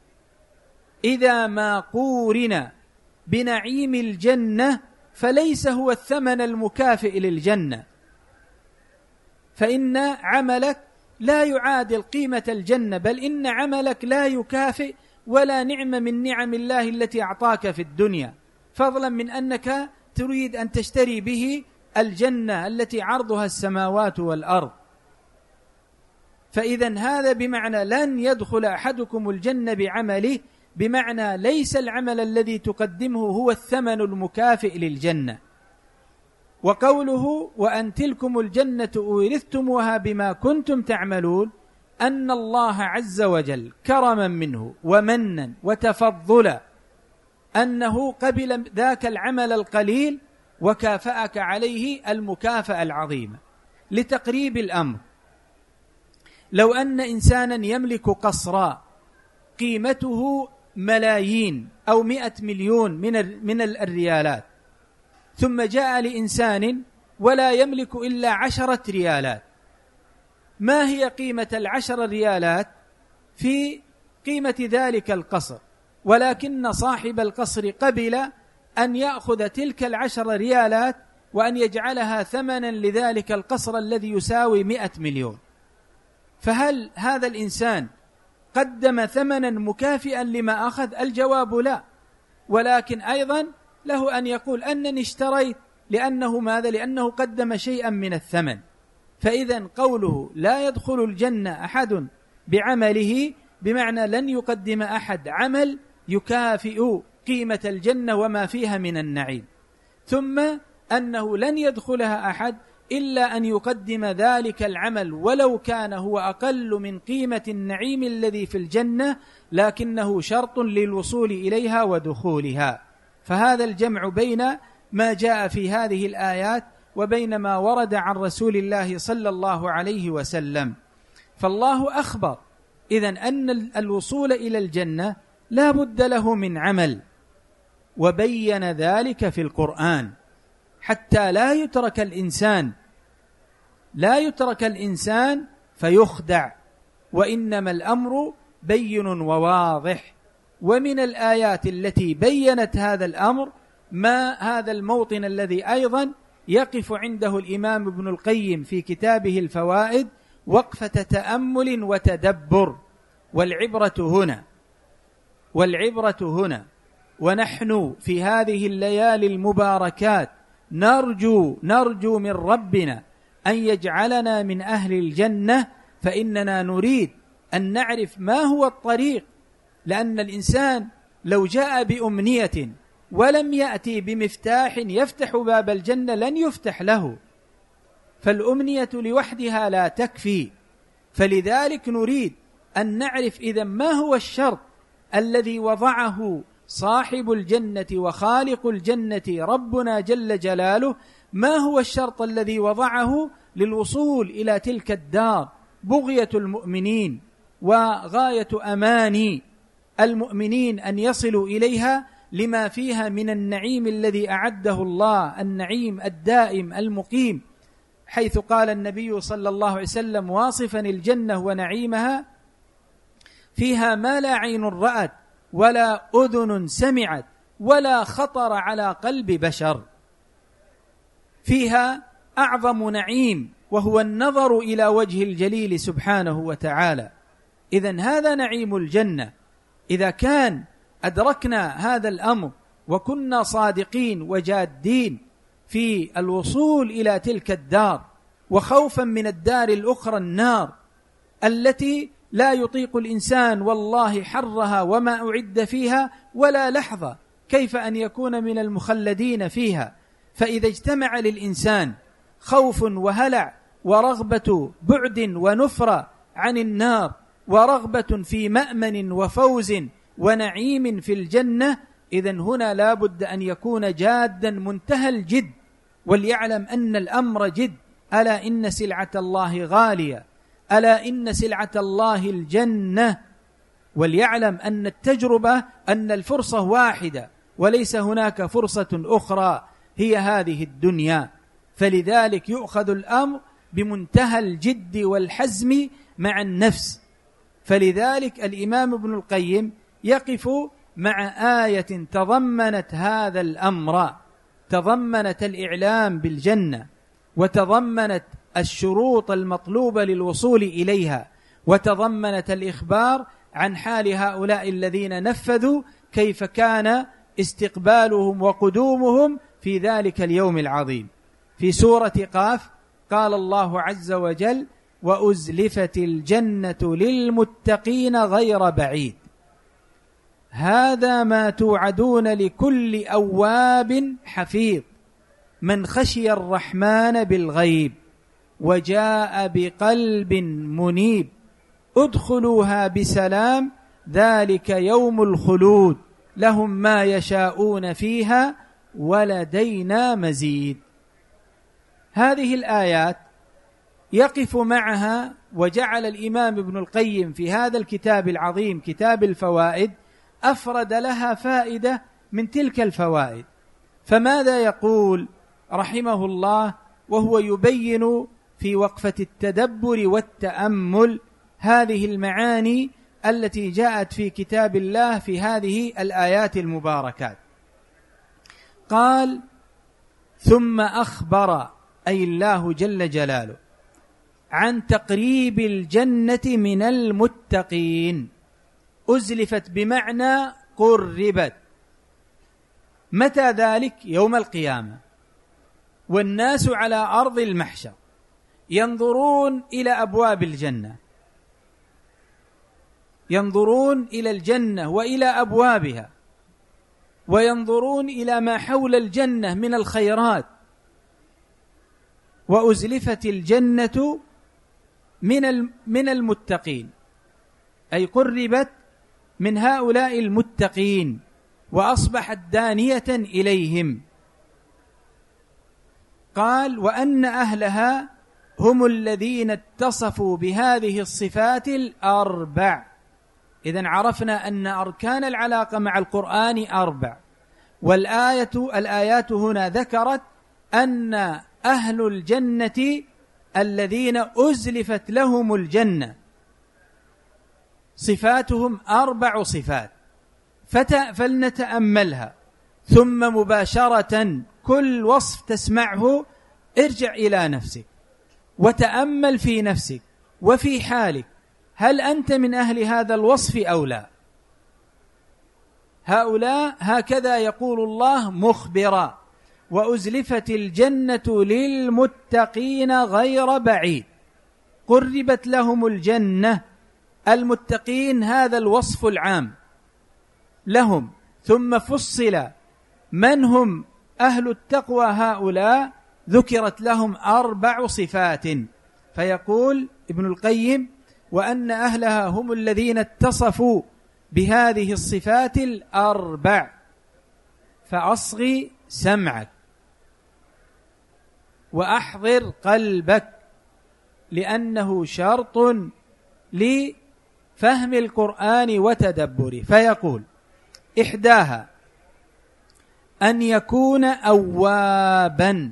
إذا ما قورن بنعيم الجنة فليس هو الثمن المكافئ للجنة، فإن عملك لا يعادل قيمة الجنة، بل إن عملك لا يكافئ ولا نعمة من نعم الله التي أعطاك في الدنيا، فضلا من أنك تريد أن تشتري به الجنة التي عرضها السماوات والأرض. فإذا هذا بمعنى لن يدخل أحدكم الجنة بعمله، بمعنى ليس العمل الذي تقدمه هو الثمن المكافئ للجنة. وقوله: وأن تلكم الجنة أورثتموها بما كنتم تعملون، أن الله عز وجل كرما منه ومنا وتفضلا أنه قبل ذاك العمل القليل وكافأك عليه المكافأة العظيمة. لتقريب الأمر، لو أن إنسانا يملك قصرا قيمته ملايين أو مئة مليون من من الريالات، ثم جاء لإنسان ولا يملك إلا عشرة ريالات، ما هي قيمة العشر ريالات في قيمة ذلك القصر؟ ولكن صاحب القصر قبل أن يأخذ تلك العشر ريالات وأن يجعلها ثمنا لذلك القصر الذي يساوي مئة مليون. فهل هذا الإنسان قدم ثمنا مكافئا لما أخذ؟ الجواب لا. ولكن أيضا له أن يقول أنني اشتريت، لأنه ماذا؟ لأنه قدم شيئا من الثمن. فإذا قوله لا يدخل الجنة أحد بعمله بمعنى لن يقدم أحد عمل يكافئ قيمة الجنة وما فيها من النعيم، ثم أنه لن يدخلها أحد إلا أن يقدم ذلك العمل ولو كان هو أقل من قيمة النعيم الذي في الجنة، لكنه شرط للوصول إليها ودخولها. فهذا الجمع بين ما جاء في هذه الآيات وبين ما ورد عن رسول الله صلى الله عليه وسلم. فالله أخبر إذن أن الوصول إلى الجنة لا بد له من عمل، وبين ذلك في القرآن حتى لا يترك الإنسان لا يترك الإنسان فيخدع، وإنما الأمر بين وواضح. ومن الآيات التي بيّنت هذا الأمر ما هذا الموطن الذي أيضا يقف عنده الإمام ابن القيم في كتابه الفوائد وقفة تأمل وتدبر. والعبرة هنا والعبرة هنا ونحن في هذه الليالي المباركات نرجو نرجو من ربنا أن يجعلنا من أهل الجنة، فإننا نريد أن نعرف ما هو الطريق، لأن الإنسان لو جاء بأمنية ولم يأتي بمفتاح يفتح باب الجنة لن يفتح له، فالأمنية لوحدها لا تكفي. فلذلك نريد أن نعرف إذن ما هو الشرط الذي وضعه صاحب الجنة وخالق الجنة ربنا جل جلاله، ما هو الشرط الذي وضعه للوصول إلى تلك الدار، بغية المؤمنين وغاية أماني المؤمنين أن يصلوا إليها لما فيها من النعيم الذي أعده الله، النعيم الدائم المقيم، حيث قال النبي صلى الله عليه وسلم واصفا الجنة ونعيمها: فيها ما لا عين رأت ولا أذن سمعت ولا خطر على قلب بشر. فيها أعظم نعيم وهو النظر إلى وجه الجليل سبحانه وتعالى. إذن هذا نعيم الجنة. إذا كان أدركنا هذا الأمر وكنا صادقين وجادين في الوصول إلى تلك الدار، وخوفا من الدار الأخرى النار التي لا يطيق الإنسان والله حرها وما أعد فيها ولا لحظة، كيف أن يكون من المخلدين فيها؟ فإذا اجتمع للإنسان خوف وهلع ورغبة بعد ونفرة عن النار ورغبة في مأمن وفوز ونعيم في الجنة، إذن هنا لا بد أن يكون جادا منتهى الجد، وليعلم أن الأمر جد. ألا إن سلعة الله غالية، ألا إن سلعة الله الجنة. وليعلم أن التجربة أن الفرصة واحدة وليس هناك فرصة أخرى هي هذه الدنيا. فلذلك يؤخذ الأمر بمنتهى الجد والحزم مع النفس. فلذلك الإمام ابن القيم يقف مع آية تضمنت هذا الأمر، تضمنت الإعلام بالجنة، وتضمنت الشروط المطلوبة للوصول إليها، وتضمنت الإخبار عن حال هؤلاء الذين نفذوا كيف كان استقبالهم وقدومهم في ذلك اليوم العظيم. في سورة قاف قال الله عز وجل: وأزلفت الجنة للمتقين غير بعيد. هذا ما توعدون لكل أواب حفيظ من خشي الرحمن بالغيب وجاء بقلب منيب ادخلوها بسلام ذلك يوم الخلود لهم ما يشاءون فيها ولدينا مزيد. هذه الآيات يقف معها، وجعل الإمام ابن القيم في هذا الكتاب العظيم كتاب الفوائد أفرد لها فائدة من تلك الفوائد. فماذا يقول رحمه الله وهو يبين في وقفة التدبر والتأمل هذه المعاني التي جاءت في كتاب الله في هذه الآيات المباركات؟ قال: ثم أخبر أي الله جل جلاله عن تقريب الجنة من المتقين. أزلفت بمعنى قربت. متى ذلك؟ يوم القيامة، والناس على أرض المحشر ينظرون إلى أبواب الجنة، ينظرون إلى الجنة وإلى أبوابها، وينظرون إلى ما حول الجنة من الخيرات. وأزلفت الجنة من من المتقين، أي قربت من هؤلاء المتقين وأصبحت دانية إليهم. قال: وأن أهلها هم الذين اتصفوا بهذه الصفات الأربع. إذن عرفنا أن أركان العلاقة مع القرآن أربع، والآية الآيات هنا ذكرت أن أهل الجنة الذين أزلفت لهم الجنة صفاتهم أربع صفات. فلنتأملها، ثم مباشرة كل وصف تسمعه ارجع إلى نفسك وتأمل في نفسك وفي حالك، هل أنت من أهل هذا الوصف أو لا؟ هؤلاء هكذا يقول الله مخبرا: وأزلفت الجنة للمتقين غير بعيد، قربت لهم الجنة. المتقين هذا الوصف العام لهم، ثم فصل من هم أهل التقوى هؤلاء، ذكرت لهم أربع صفات. فيقول ابن القيم: وأن أهلها هم الذين اتصفوا بهذه الصفات الأربع. فأصغي سمعك وأحضر قلبك، لأنه شرط لفهم القرآن وتدبره. فيقول: إحداها أن يكون أوابا،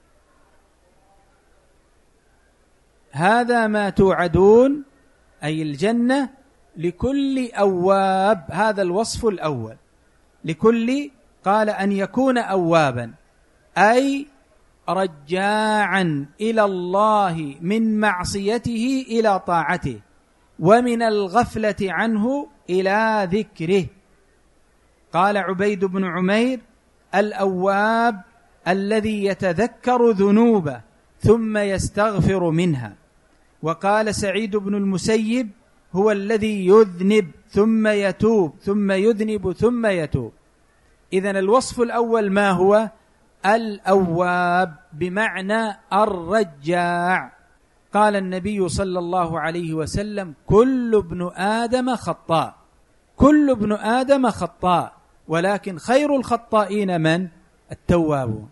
هذا ما توعدون أي الجنة لكل أواب، هذا الوصف الأول لكل. قال أن يكون أوابا أي رجاعا إلى الله من معصيته إلى طاعته، ومن الغفلة عنه إلى ذكره. قال عبيد بن عمير: الأواب الذي يتذكر ذنوبه ثم يستغفر منها. وقال سعيد بن المسيب: هو الذي يذنب ثم يتوب ثم يذنب ثم يتوب. إذن الوصف الأول ما هو؟ الأواب بمعنى الرجاع. قال النبي صلى الله عليه وسلم: كل ابن آدم خطاء، كل ابن آدم خطاء، ولكن خير الخطائين من؟ التوابون.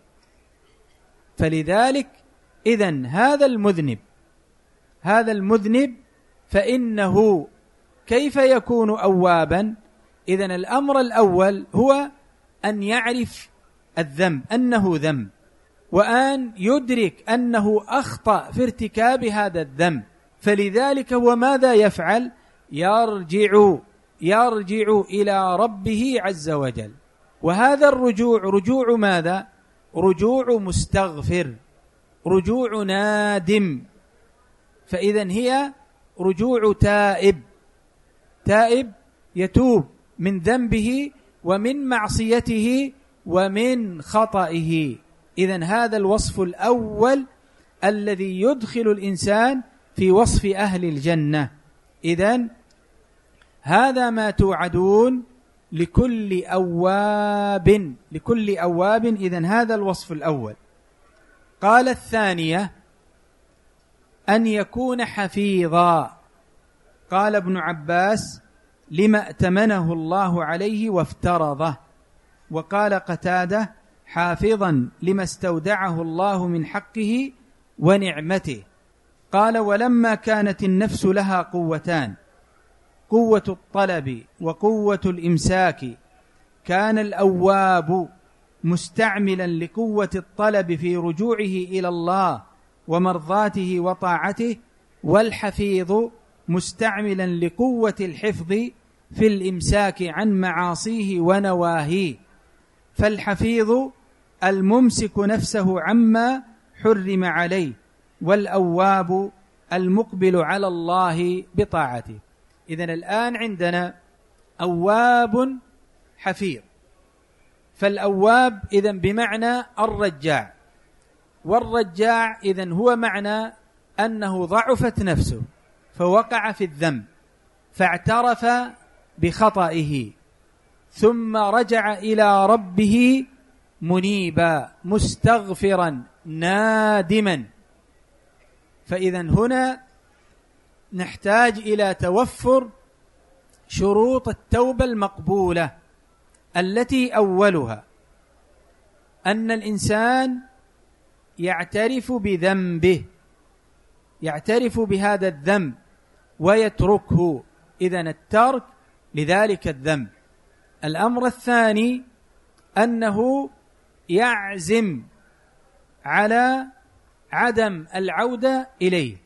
فلذلك إذن هذا المذنب هذا المذنب فإنه كيف يكون أوابا؟ إذن الأمر الأول هو أن يعرف الذنب أنه ذنب، وأن يدرك أنه أخطأ في ارتكاب هذا الذنب. فلذلك هو ماذا يفعل؟ يرجع يرجع إلى ربه عز وجل. وهذا الرجوع رجوع ماذا؟ رجوع مستغفر، رجوع نادم. فإذن هي رجوع تائب، تائب يتوب من ذنبه ومن معصيته ومن خطئه. إذن هذا الوصف الأول الذي يدخل الإنسان في وصف أهل الجنة. إذن هذا ما توعدون لكل أواب، لكل أواب. إذن هذا الوصف الأول. قال الثانية أن يكون حفيظا. قال ابن عباس: لما ائتمنه الله عليه وافترضه. وقال قتادة: حافظا لما استودعه الله من حقه ونعمته. قال: ولما كانت النفس لها قوتان، قوة الطلب وقوة الإمساك، كان الأواب مستعملا لقوة الطلب في رجوعه إلى الله ومرضاته وطاعته، والحفيظ مستعملا لقوة الحفظ في الإمساك عن معاصيه ونواهيه. فالحفيظ الممسك نفسه عما حرم عليه، والأواب المقبل على الله بطاعته. إذن الآن عندنا أواب حفيظ. فالأواب إذن بمعنى الرجاع، والرجاع إذن هو معنى أنه ضعفت نفسه فوقع في الذنب فاعترف بخطئه، ثم رجع إلى ربه منيبا مستغفرا نادما. فإذن هنا نحتاج إلى توفر شروط التوبة المقبولة، التي أولها أن الإنسان يعترف بذنبه، يعترف بهذا الذنب ويتركه. إذن الترك لذلك الذنب. الأمر الثاني أنه يعزم على عدم العودة إليه.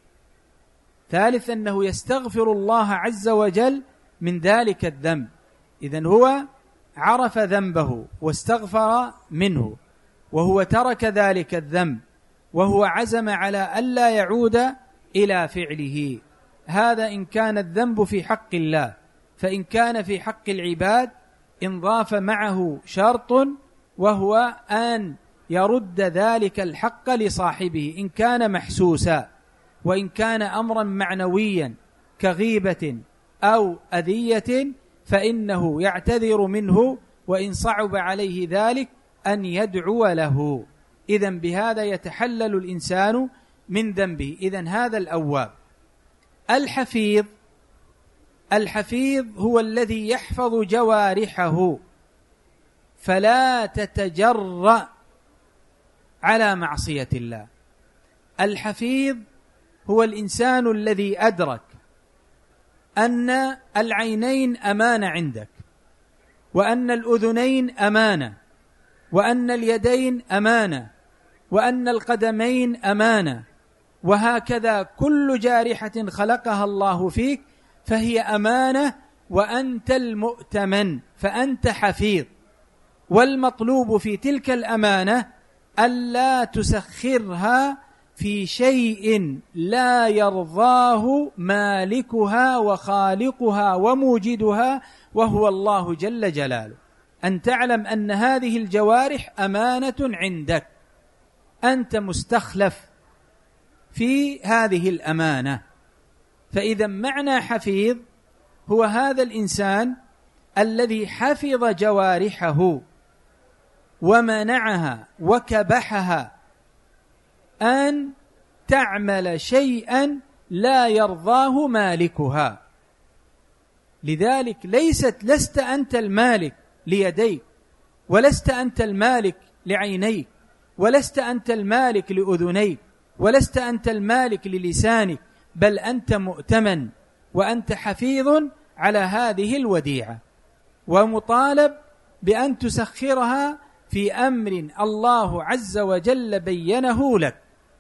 ثالث أنه يستغفر الله عز وجل من ذلك الذنب. إذن هو عرف ذنبه واستغفر منه وهو ترك ذلك الذنب وهو عزم على ألا يعود إلى فعله، هذا إن كان الذنب في حق الله. فإن كان في حق العباد انضاف معه شرط وهو أن يرد ذلك الحق لصاحبه إن كان محسوسا، وإن كان أمرا معنويا كغيبة أو أذية فإنه يعتذر منه، وإن صعب عليه ذلك أن يدعو له. إذن بهذا يتحلل الإنسان من ذنبه. إذن هذا الأواب. الحفيظ، الحفيظ هو الذي يحفظ جوارحه فلا تتجرأ على معصية الله. الحفيظ هو الإنسان الذي أدرك أن العينين أمانة عندك، وأن الأذنين أمانة، وأن اليدين أمانة، وأن القدمين أمانة، وهكذا كل جارحة خلقها الله فيك فهي أمانة، وأنت المؤتمن، فأنت حفيظ. والمطلوب في تلك الأمانة ألا تسخرها في شيء لا يرضاه مالكها وخالقها وموجدها وهو الله جل جلاله. أن تعلم أن هذه الجوارح أمانة عندك، أنت مستخلف في هذه الأمانة. فإذا معنى حفيظ هو هذا الإنسان الذي حفظ جوارحه ومنعها وكبحها أن تعمل شيئا لا يرضاه مالكها. لذلك ليست لست أنت المالك ليديك، ولست أنت المالك لعينيك، ولست أنت المالك لأذنيك، ولست أنت المالك للسانك، بل أنت مؤتمن وأنت حفيظ على هذه الوديعة، ومطالب بأن تسخرها في أمر الله عز وجل بينه لك.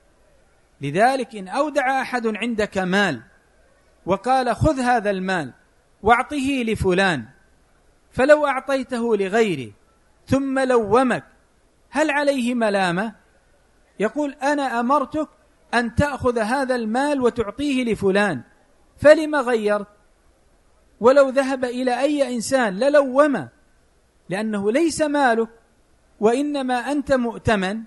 لذلك إن أودع أحد عندك مال وقال خذ هذا المال واعطه لفلان، فلو أعطيته لغيره ثم لومك هل عليه ملامة؟ يقول أنا أمرتك أن تأخذ هذا المال وتعطيه لفلان، فلما غيرت؟ ولو ذهب إلى أي إنسان للومه، لأنه ليس مالك، وإنما أنت مؤتمن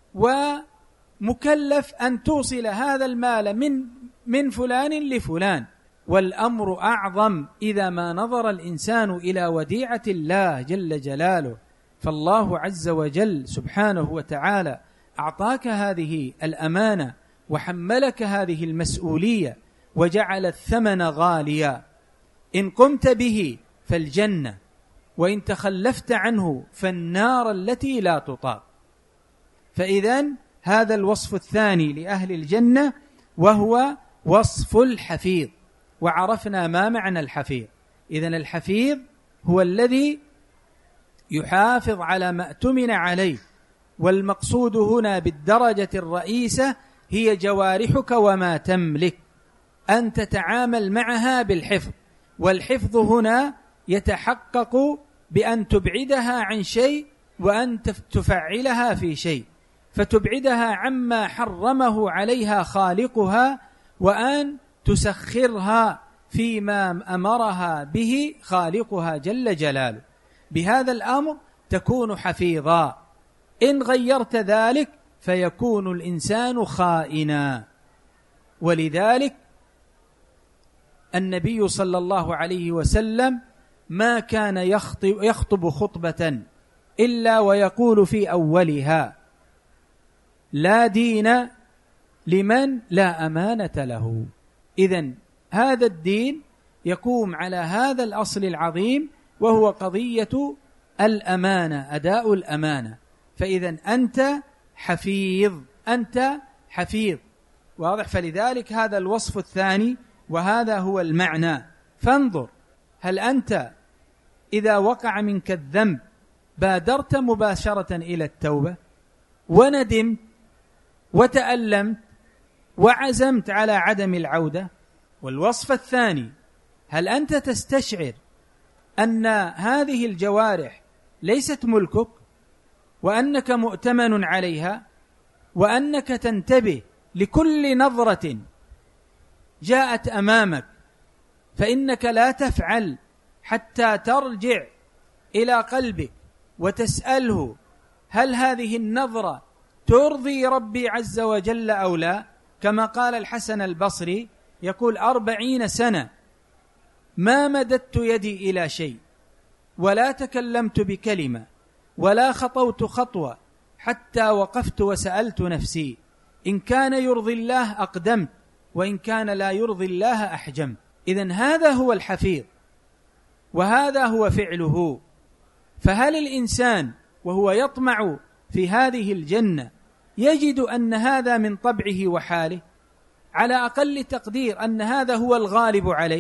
ومكلف أن توصل هذا المال من من فلان لفلان. والأمر أعظم إذا ما نظر الإنسان إلى وديعة الله جل جلاله. فالله عز وجل سبحانه وتعالى أعطاك هذه الأمانة وحملك هذه المسؤولية وجعل الثمن غاليا، إن قمت به فالجنة، وإن تخلفت عنه فالنار التي لا تطاق. فإذن هذا الوصف الثاني لأهل الجنة وهو وصف الحفيظ. وعرفنا ما معنى الحفيظ. إذن الحفيظ هو الذي يحافظ على ما اؤتمن عليه، والمقصود هنا بالدرجة الرئيسة هي جوارحك وما تملك، أن تتعامل معها بالحفظ. والحفظ هنا يتحقق بأن تبعدها عن شيء وأن تفعلها في شيء، فتبعدها عما حرمه عليها خالقها، وأن تسخرها فيما أمرها به خالقها جل جلاله. بهذا الأمر تكون حفيظا. إن غيرت ذلك فيكون الإنسان خائنا. ولذلك النبي صلى الله عليه وسلم ما كان يخطب خطبة إلا ويقول في أولها لا دين لمن لا أمانة له. إذن هذا الدين يقوم على هذا الأصل العظيم وهو قضية الأمانة، أداء الأمانة. فإذن أنت حفيظ، أنت حفيظ، واضح؟ فلذلك هذا الوصف الثاني وهذا هو المعنى. فانظر هل أنت إذا وقع منك الذنب بادرت مباشرة إلى التوبة وندمت وتألمت وعزمت على عدم العودة؟ والوصف الثاني هل أنت تستشعر أن هذه الجوارح ليست ملكك، وأنك مؤتمن عليها، وأنك تنتبه لكل نظرة جاءت أمامك، فإنك لا تفعل حتى ترجع إلى قلبك وتسأله: هل هذه النظرة ترضي ربي عز وجل أو لا؟ كما قال الحسن البصري يقول: أربعين سنة ما مددت يدي إلى شيء، ولا تكلمت بكلمة، ولا خطوت خطوة، حتى وقفت وسألت نفسي: إن كان يرضي الله أقدمت، وإن كان لا يرضي الله أحجمت. إذن هذا هو الحفيظ، وهذا هو فعله. فهل الإنسان وهو يطمع في هذه الجنة يجد أن هذا من طبعه وحاله؟ على أقل تقدير أن هذا هو الغالب عليه،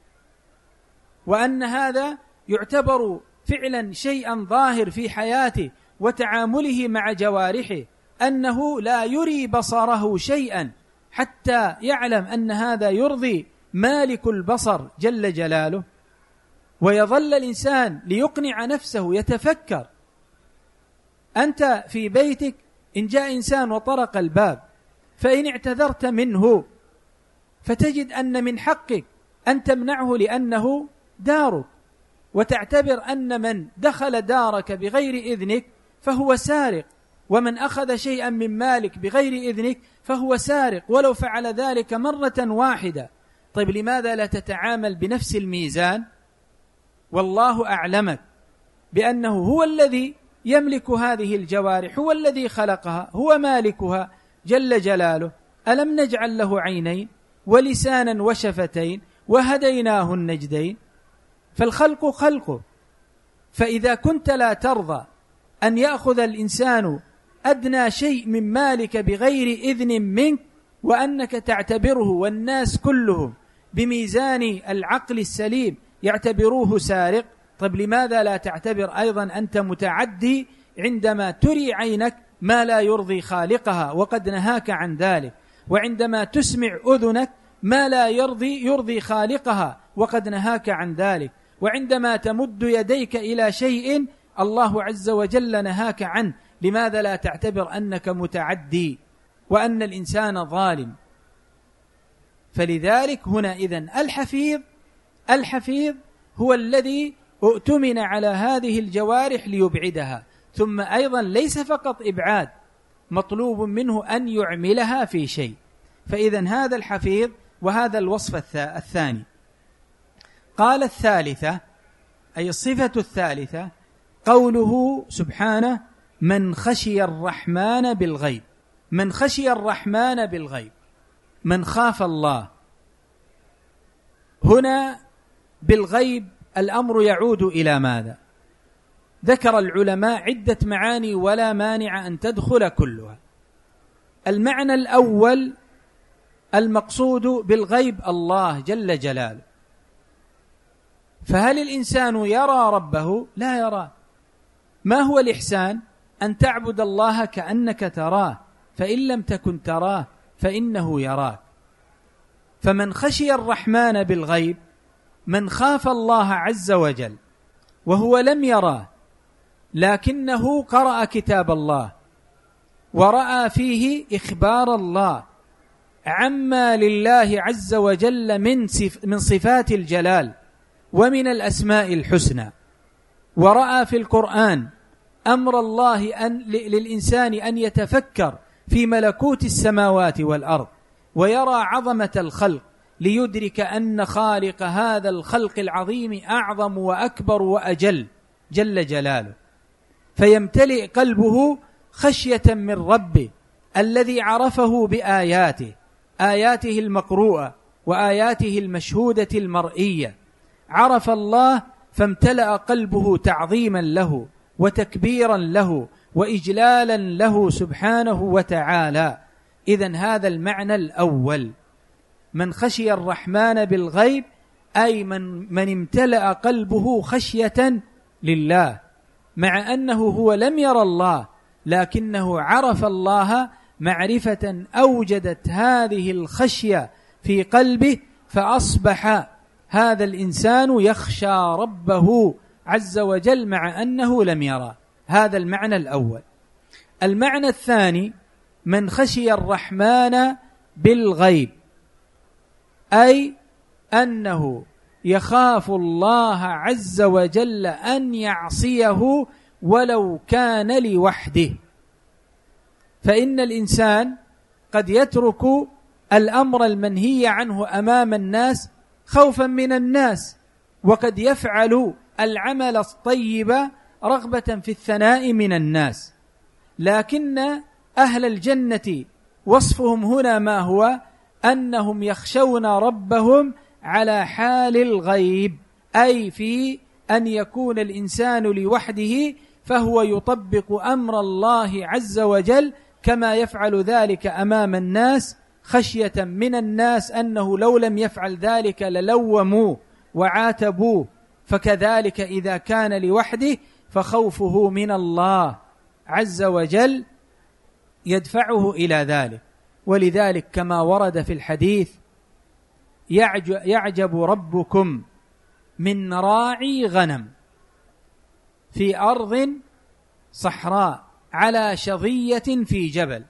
وأن هذا يعتبر فعلا شيئا ظاهر في حياته وتعامله مع جوارحه، أنه لا يري بصره شيئا حتى يعلم أن هذا يرضي مالك البصر جل جلاله. ويظل الإنسان ليقنع نفسه يتفكر. أنت في بيتك إن جاء إنسان وطرق الباب، فإن اعتذرت منه فتجد أن من حقك أن تمنعه لأنه دارك، وتعتبر أن من دخل دارك بغير إذنك فهو سارق، ومن أخذ شيئا من مالك بغير إذنك فهو سارق ولو فعل ذلك مرة واحدة. طيب لماذا لا تتعامل بنفس الميزان؟ والله أعلمك بأنه هو الذي يملك هذه الجوارح، هو الذي خلقها، هو مالكها جل جلاله. ألم نجعل له عينين ولسانا وشفتين وهديناه النجدين؟ فالخلق خلقه. فإذا كنت لا ترضى أن يأخذ الإنسان أدنى شيء من مالك بغير إذن منك، وأنك تعتبره والناس كلهم بميزان العقل السليم يعتبروه سارق، طب لماذا لا تعتبر أيضا أنت متعدي عندما تري عينك ما لا يرضي خالقها وقد نهاك عن ذلك، وعندما تسمع أذنك ما لا يرضي يرضي خالقها وقد نهاك عن ذلك، وعندما تمد يديك إلى شيء الله عز وجل نهاك عنه، لماذا لا تعتبر أنك متعدي وأن الإنسان ظالم؟ فلذلك هنا إذن الحفيظ الحفيظ هو الذي اؤتمن على هذه الجوارح ليبعدها. ثم أيضا ليس فقط إبعاد، مطلوب منه أن يعملها في شيء. فإذن هذا الحفيظ، وهذا الوصف الثاني. قال الثالثة، أي الصفة الثالثة، قوله سبحانه: من خشي الرحمن بالغيب. من خشي الرحمن بالغيب، من خاف الله. هنا بالغيب الأمر يعود إلى ماذا؟ ذكر العلماء عدة معاني ولا مانع أن تدخل كلها. المعنى الأول المقصود بالغيب الله جل جلاله. فهل الإنسان يرى ربه؟ لا يرى. ما هو الإحسان؟ أن تعبد الله كأنك تراه، فإن لم تكن تراه فإنه يراك. فمن خشي الرحمن بالغيب، من خاف الله عز وجل وهو لم يراه، لكنه قرأ كتاب الله ورأى فيه إخبار الله عما لله عز وجل من من صفات الجلال ومن الأسماء الحسنى، ورأى في القرآن أمر الله أن للإنسان أن يتفكر في ملكوت السماوات والأرض ويرى عظمة الخلق، ليدرك أن خالق هذا الخلق العظيم أعظم وأكبر وأجل جل جلاله، فيمتلئ قلبه خشية من ربه الذي عرفه بآياته، آياته المقروءة وآياته المشهودة المرئية. عرف الله فامتلأ قلبه تعظيما له وتكبيرا له وإجلالا له سبحانه وتعالى. إذن هذا المعنى الأول، من خشي الرحمن بالغيب، أي من, من امتلأ قلبه خشية لله، مع أنه هو لم يرى الله لكنه عرف الله معرفة أوجدت هذه الخشية في قلبه، فأصبح هذا الإنسان يخشى ربه عز وجل مع أنه لم يرى. هذا المعنى الأول. المعنى الثاني: من خشي الرحمن بالغيب، أي أنه يخاف الله عز وجل أن يعصيه ولو كان لوحده. فإن الإنسان قد يترك الأمر المنهي عنه أمام الناس خوفا من الناس، وقد يفعل العمل الطيب رغبة في الثناء من الناس. لكن أهل الجنة وصفهم هنا ما هو؟ أنهم يخشون ربهم على حال الغيب، أي في أن يكون الإنسان لوحده فهو يطبق أمر الله عز وجل كما يفعل ذلك أمام الناس، خشية من الناس أنه لو لم يفعل ذلك للوموه وعاتبوه. فكذلك إذا كان لوحده فخوفه من الله عز وجل يدفعه إلى ذلك. ولذلك كما ورد في الحديث: يعجب ربكم من راعي غنم في أرض صحراء على شظية في جبل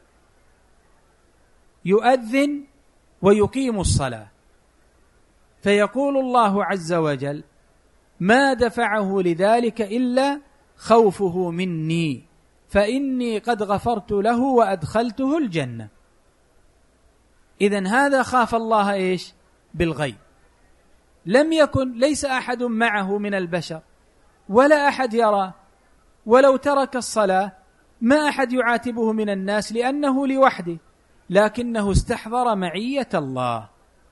يؤذن ويقيم الصلاة، فيقول الله عز وجل: ما دفعه لذلك إلا خوفه مني، فإني قد غفرت له وأدخلته الجنة. إذن هذا خاف الله إيش؟ بالغيب. لم يكن ليس أحد معه من البشر ولا أحد يرى، ولو ترك الصلاة ما أحد يعاتبه من الناس لأنه لوحده، لكنه استحضر معية الله.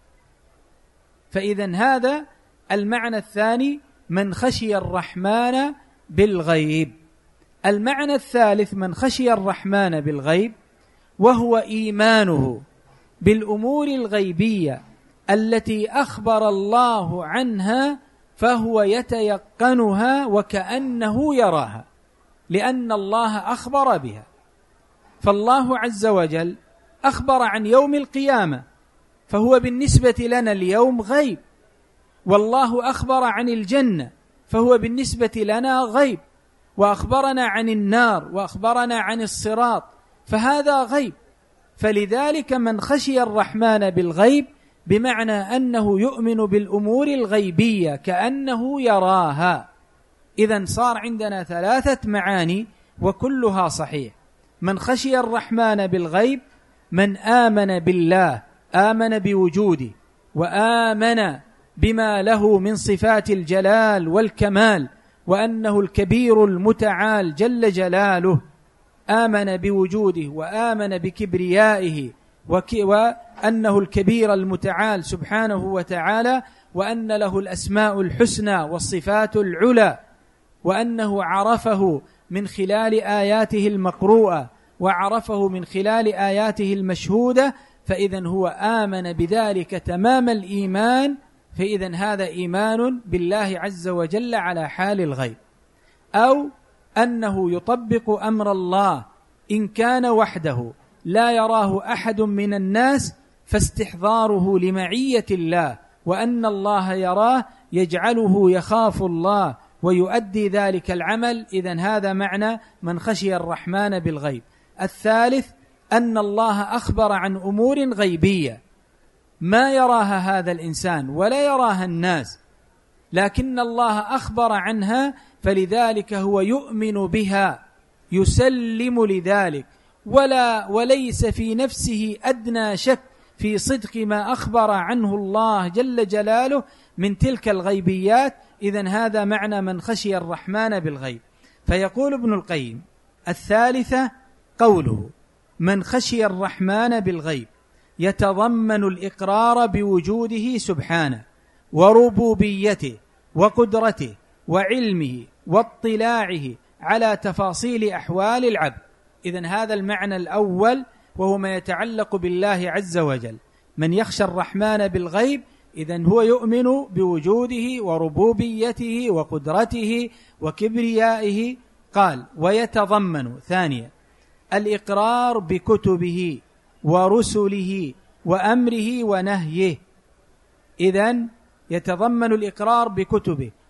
فإذن هذا المعنى الثاني: من خشي الرحمن بالغيب. المعنى الثالث: من خشي الرحمن بالغيب، وهو إيمانه بالأمور الغيبية التي أخبر الله عنها، فهو يتيقنها وكأنه يراها، لأن الله أخبر بها. فالله عز وجل أخبر عن يوم القيامة، فهو بالنسبة لنا اليوم غيب، والله أخبر عن الجنة فهو بالنسبة لنا غيب، وأخبرنا عن النار وأخبرنا عن الصراط، فهذا غيب. فلذلك من خشي الرحمن بالغيب بمعنى أنه يؤمن بالأمور الغيبية كأنه يراها. إذن صار عندنا ثلاثة معاني وكلها صحيح. من خشي الرحمن بالغيب من آمن بالله، آمن بوجوده، وآمن بما له من صفات الجلال والكمال، وأنه الكبير المتعال جل جلاله، آمن بوجوده وآمن بكبريائه وأنه الكبير المتعال سبحانه وتعالى، وأن له الأسماء الحسنى والصفات العلى، وأنه عرفه من خلال آياته المقروءة وعرفه من خلال آياته المشهودة، فإذن هو آمن بذلك تمام الإيمان. فإذن هذا إيمان بالله عز وجل على حال الغيب. أو أنه يطبق أمر الله إن كان وحده لا يراه أحد من الناس، فاستحضاره لمعية الله وأن الله يراه يجعله يخاف الله ويؤدي ذلك العمل. إذن هذا معنى من خشي الرحمن بالغيب. الثالث: أن الله أخبر عن أمور غيبية ما يراها هذا الإنسان ولا يراها الناس، لكن الله أخبر عنها، فلذلك هو يؤمن بها، يسلم لذلك، ولا وليس في نفسه أدنى شك في صدق ما أخبر عنه الله جل جلاله من تلك الغيبيات. إذن هذا معنى من خشي الرحمن بالغيب. فيقول ابن القيم: الثالثة قوله من خشي الرحمن بالغيب يتضمن الإقرار بوجوده سبحانه وربوبيته وقدرته وعلمه واطلاعه على تفاصيل أحوال العبد. إذن هذا المعنى الأول وهو ما يتعلق بالله عز وجل. من يخشى الرحمن بالغيب إذن هو يؤمن بوجوده وربوبيته وقدرته وكبريائه. قال: ويتضمن ثانيا الإقرار بكتبه ورسله وأمره ونهيه. إذن يتضمن الإقرار بكتبه،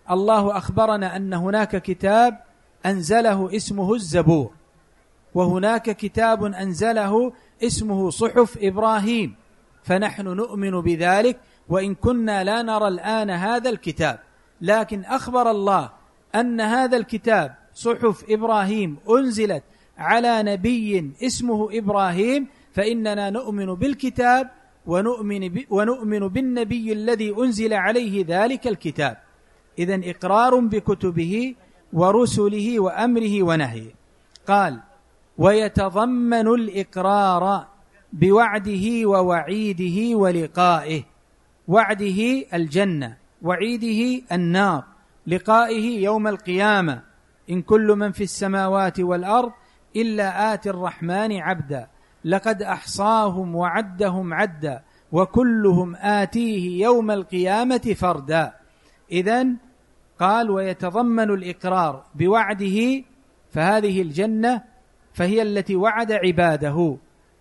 الله أخبرنا أن هناك كتاب أنزله اسمه الزبور، وهناك كتاب أنزله اسمه صحف إبراهيم، فنحن نؤمن بذلك وإن كنا لا نرى الآن هذا الكتاب، لكن أخبر الله أن هذا الكتاب صحف إبراهيم أنزلت على نبي اسمه إبراهيم، فإننا نؤمن بالكتاب ونؤمن, ونؤمن بالنبي الذي أنزل عليه ذلك الكتاب. إذن إقرار بكتبه ورسله وأمره ونهيه. قال: ويتضمن الإقرار بوعده ووعيده ولقائه. وعده الجنة، وعيده النار، لقائه يوم القيامة: إن كل من في السماوات والأرض إلا آتي الرحمن عبدا لقد أحصاهم وعدهم عدا وكلهم آتيه يوم القيامة فردا. إذن قال: ويتضمن الإقرار بوعده، فهذه الجنة فهي التي وعد عباده،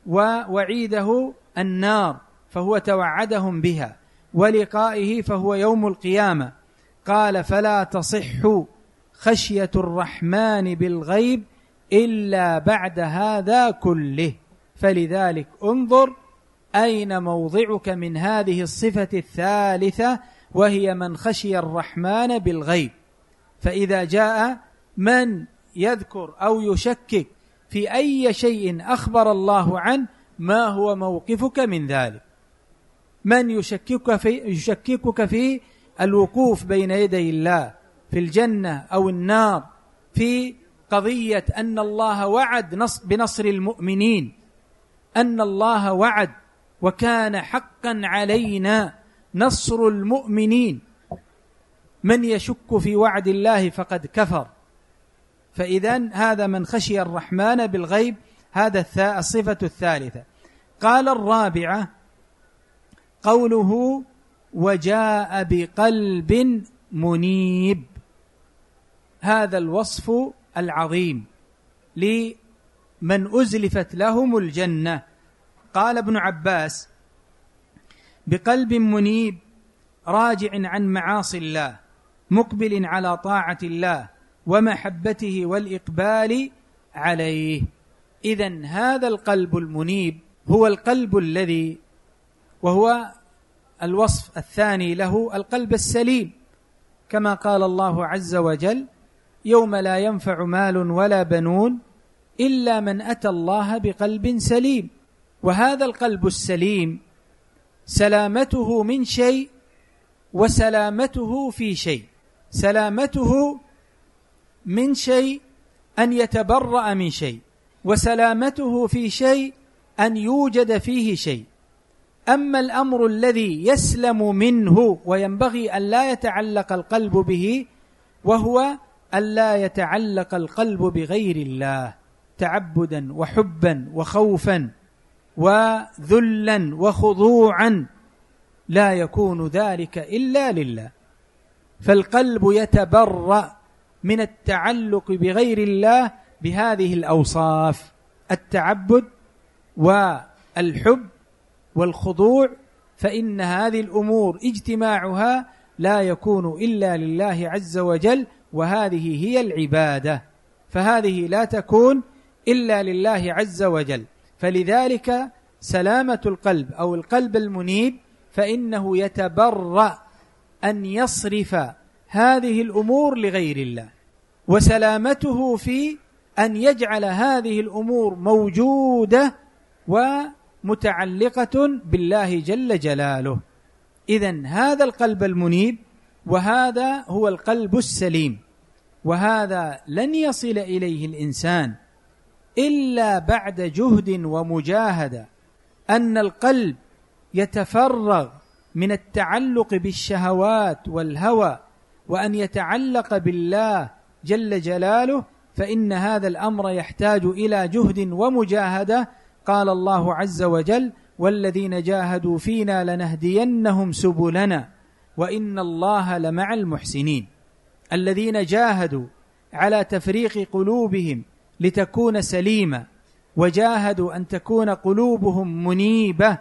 ووعيده النار فهو توعدهم بها، ولقائه فهو يوم القيامة. قال: فلا تصح خشية الرحمن بالغيب إلا بعد هذا كله. فلذلك انظر أين موضعك من هذه الصفة الثالثة، وهي من خشي الرحمن بالغيب. فإذا جاء من يذكر أو يشكك في أي شيء أخبر الله عنه، ما هو موقفك من ذلك؟ من يشككك في, يشككك في الوقوف بين يدي الله، في الجنة أو النار، في قضية أن الله وعد بنصر المؤمنين، أن الله وعد وكان حقا علينا نصر المؤمنين. من يشك في وعد الله فقد كفر. فإذن هذا من خشي الرحمن بالغيب، هذا الصفة الثالثة. قال: الرابعة قوله: وجاء بقلب منيب. هذا الوصف العظيم لمن أزلفت لهم الجنة. قال ابن عباس: بقلب منيب راجع عن معاصي الله، مقبل على طاعة الله ومحبته والإقبال عليه. إذن هذا القلب المنيب هو القلب الذي، وهو الوصف الثاني له، القلب السليم، كما قال الله عز وجل: يوم لا ينفع مال ولا بنون إلا من أتى الله بقلب سليم. وهذا القلب السليم سلامته من شيء وسلامته في شيء. سلامته من شيء أن يتبرأ من شيء، وسلامته في شيء أن يوجد فيه شيء. أما الأمر الذي يسلم منه وينبغي أن لا يتعلق القلب به، وهو أن لا يتعلق القلب بغير الله تعبدا وحبا وخوفا وذلا وخضوعا، لا يكون ذلك إلا لله. فالقلب يتبرأ من التعلق بغير الله بهذه الأوصاف: التعبد والحب والخضوع، فإن هذه الأمور اجتماعها لا يكون إلا لله عز وجل، وهذه هي العبادة، فهذه لا تكون إلا لله عز وجل. فلذلك سلامة القلب أو القلب المنيب فإنه يتبرأ أن يصرف هذه الأمور لغير الله، وسلامته في أن يجعل هذه الأمور موجودة ومتعلقة بالله جل جلاله. إذن هذا القلب المنيب، وهذا هو القلب السليم، وهذا لن يصل إليه الإنسان إلا بعد جهد ومجاهدة، أن القلب يتفرغ من التعلق بالشهوات والهوى وأن يتعلق بالله جل جلاله، فإن هذا الأمر يحتاج إلى جهد ومجاهدة. قال الله عز وجل: والذين جاهدوا فينا لنهدينهم سبلنا وإن الله لمع المحسنين. الذين جاهدوا على تفريق قلوبهم لتكون سليمة، وجاهدوا أن تكون قلوبهم منيبة،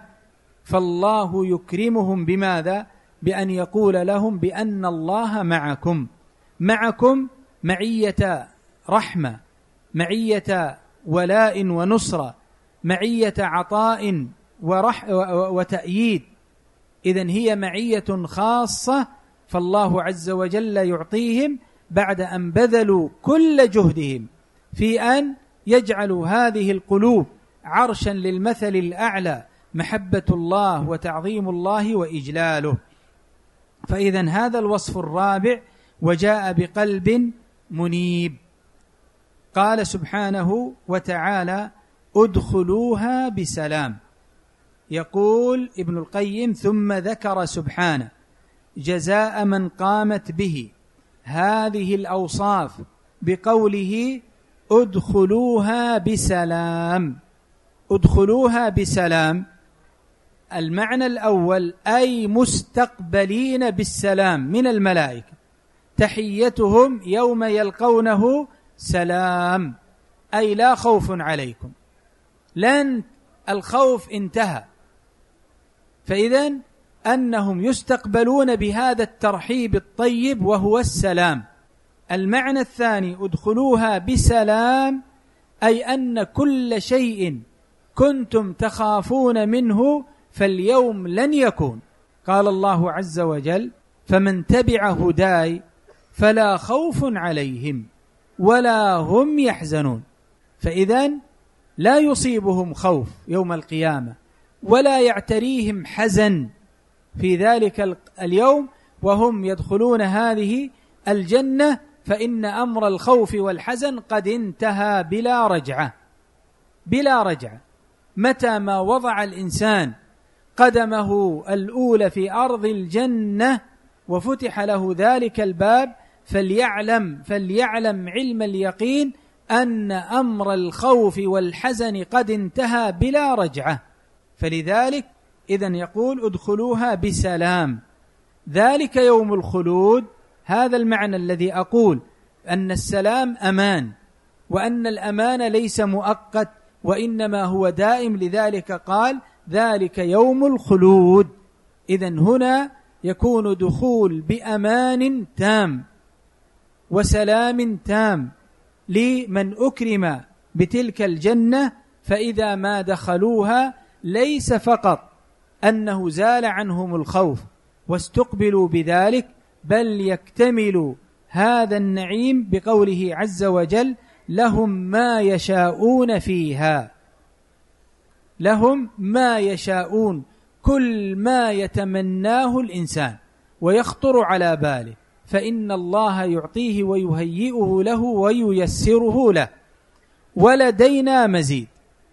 فالله يكرمهم بماذا؟ بأن يقول لهم بأن الله معكم، معكم معية رحمة، معية ولاء ونصرة، معية عطاء ورح وتأييد. إذن هي معية خاصة، فالله عز وجل يعطيهم بعد أن بذلوا كل جهدهم في أن يجعلوا هذه القلوب عرشا للمثل الأعلى، محبة الله وتعظيم الله وإجلاله. فإذن هذا الوصف الرابع: وجاء بقلب منيب. قال سبحانه وتعالى: ادخلوها بسلام. يقول ابن القيم: ثم ذكر سبحانه جزاء من قامت به هذه الأوصاف بقوله: ادخلوها بسلام. ادخلوها بسلام، المعنى الأول: أي مستقبلين بالسلام من الملائكة، تحيتهم يوم يلقونه سلام، أي لا خوف عليكم، لن الخوف انتهى. فإذن أنهم يستقبلون بهذا الترحيب الطيب وهو السلام. المعنى الثاني: ادخلوها بسلام، أي أن كل شيء كنتم تخافون منه فاليوم لن يكون. قال الله عز وجل: فمن تبع هداي فلا خوف عليهم ولا هم يحزنون. فإذن لا يصيبهم خوف يوم القيامة ولا يعتريهم حزن في ذلك اليوم وهم يدخلون هذه الجنة، فإن أمر الخوف والحزن قد انتهى بلا رجعة. بلا رجعة. متى ما وضع الإنسان قدمه الأولى في أرض الجنة وفتح له ذلك الباب، فليعلم فليعلم علم اليقين أن أمر الخوف والحزن قد انتهى بلا رجعة. فلذلك إذن يقول: ادخلوها بسلام، ذلك يوم الخلود. هذا المعنى الذي أقول أن السلام أمان، وأن الأمان ليس مؤقت وإنما هو دائم، لذلك قال: ذلك يوم الخلود. إذن هنا يكون دخول بأمان تام وسلام تام لمن أكرم بتلك الجنة. فإذا ما دخلوها ليس فقط أنه زال عنهم الخوف واستقبلوا بذلك، بل يكتمل هذا النعيم بقوله عز وجل: لهم ما يشاءون فيها. لهم ما يشاءون، كل ما يتمناه الإنسان ويخطر على باله فإن الله يعطيه ويهيئه له وييسره له. ولدينا مزيد.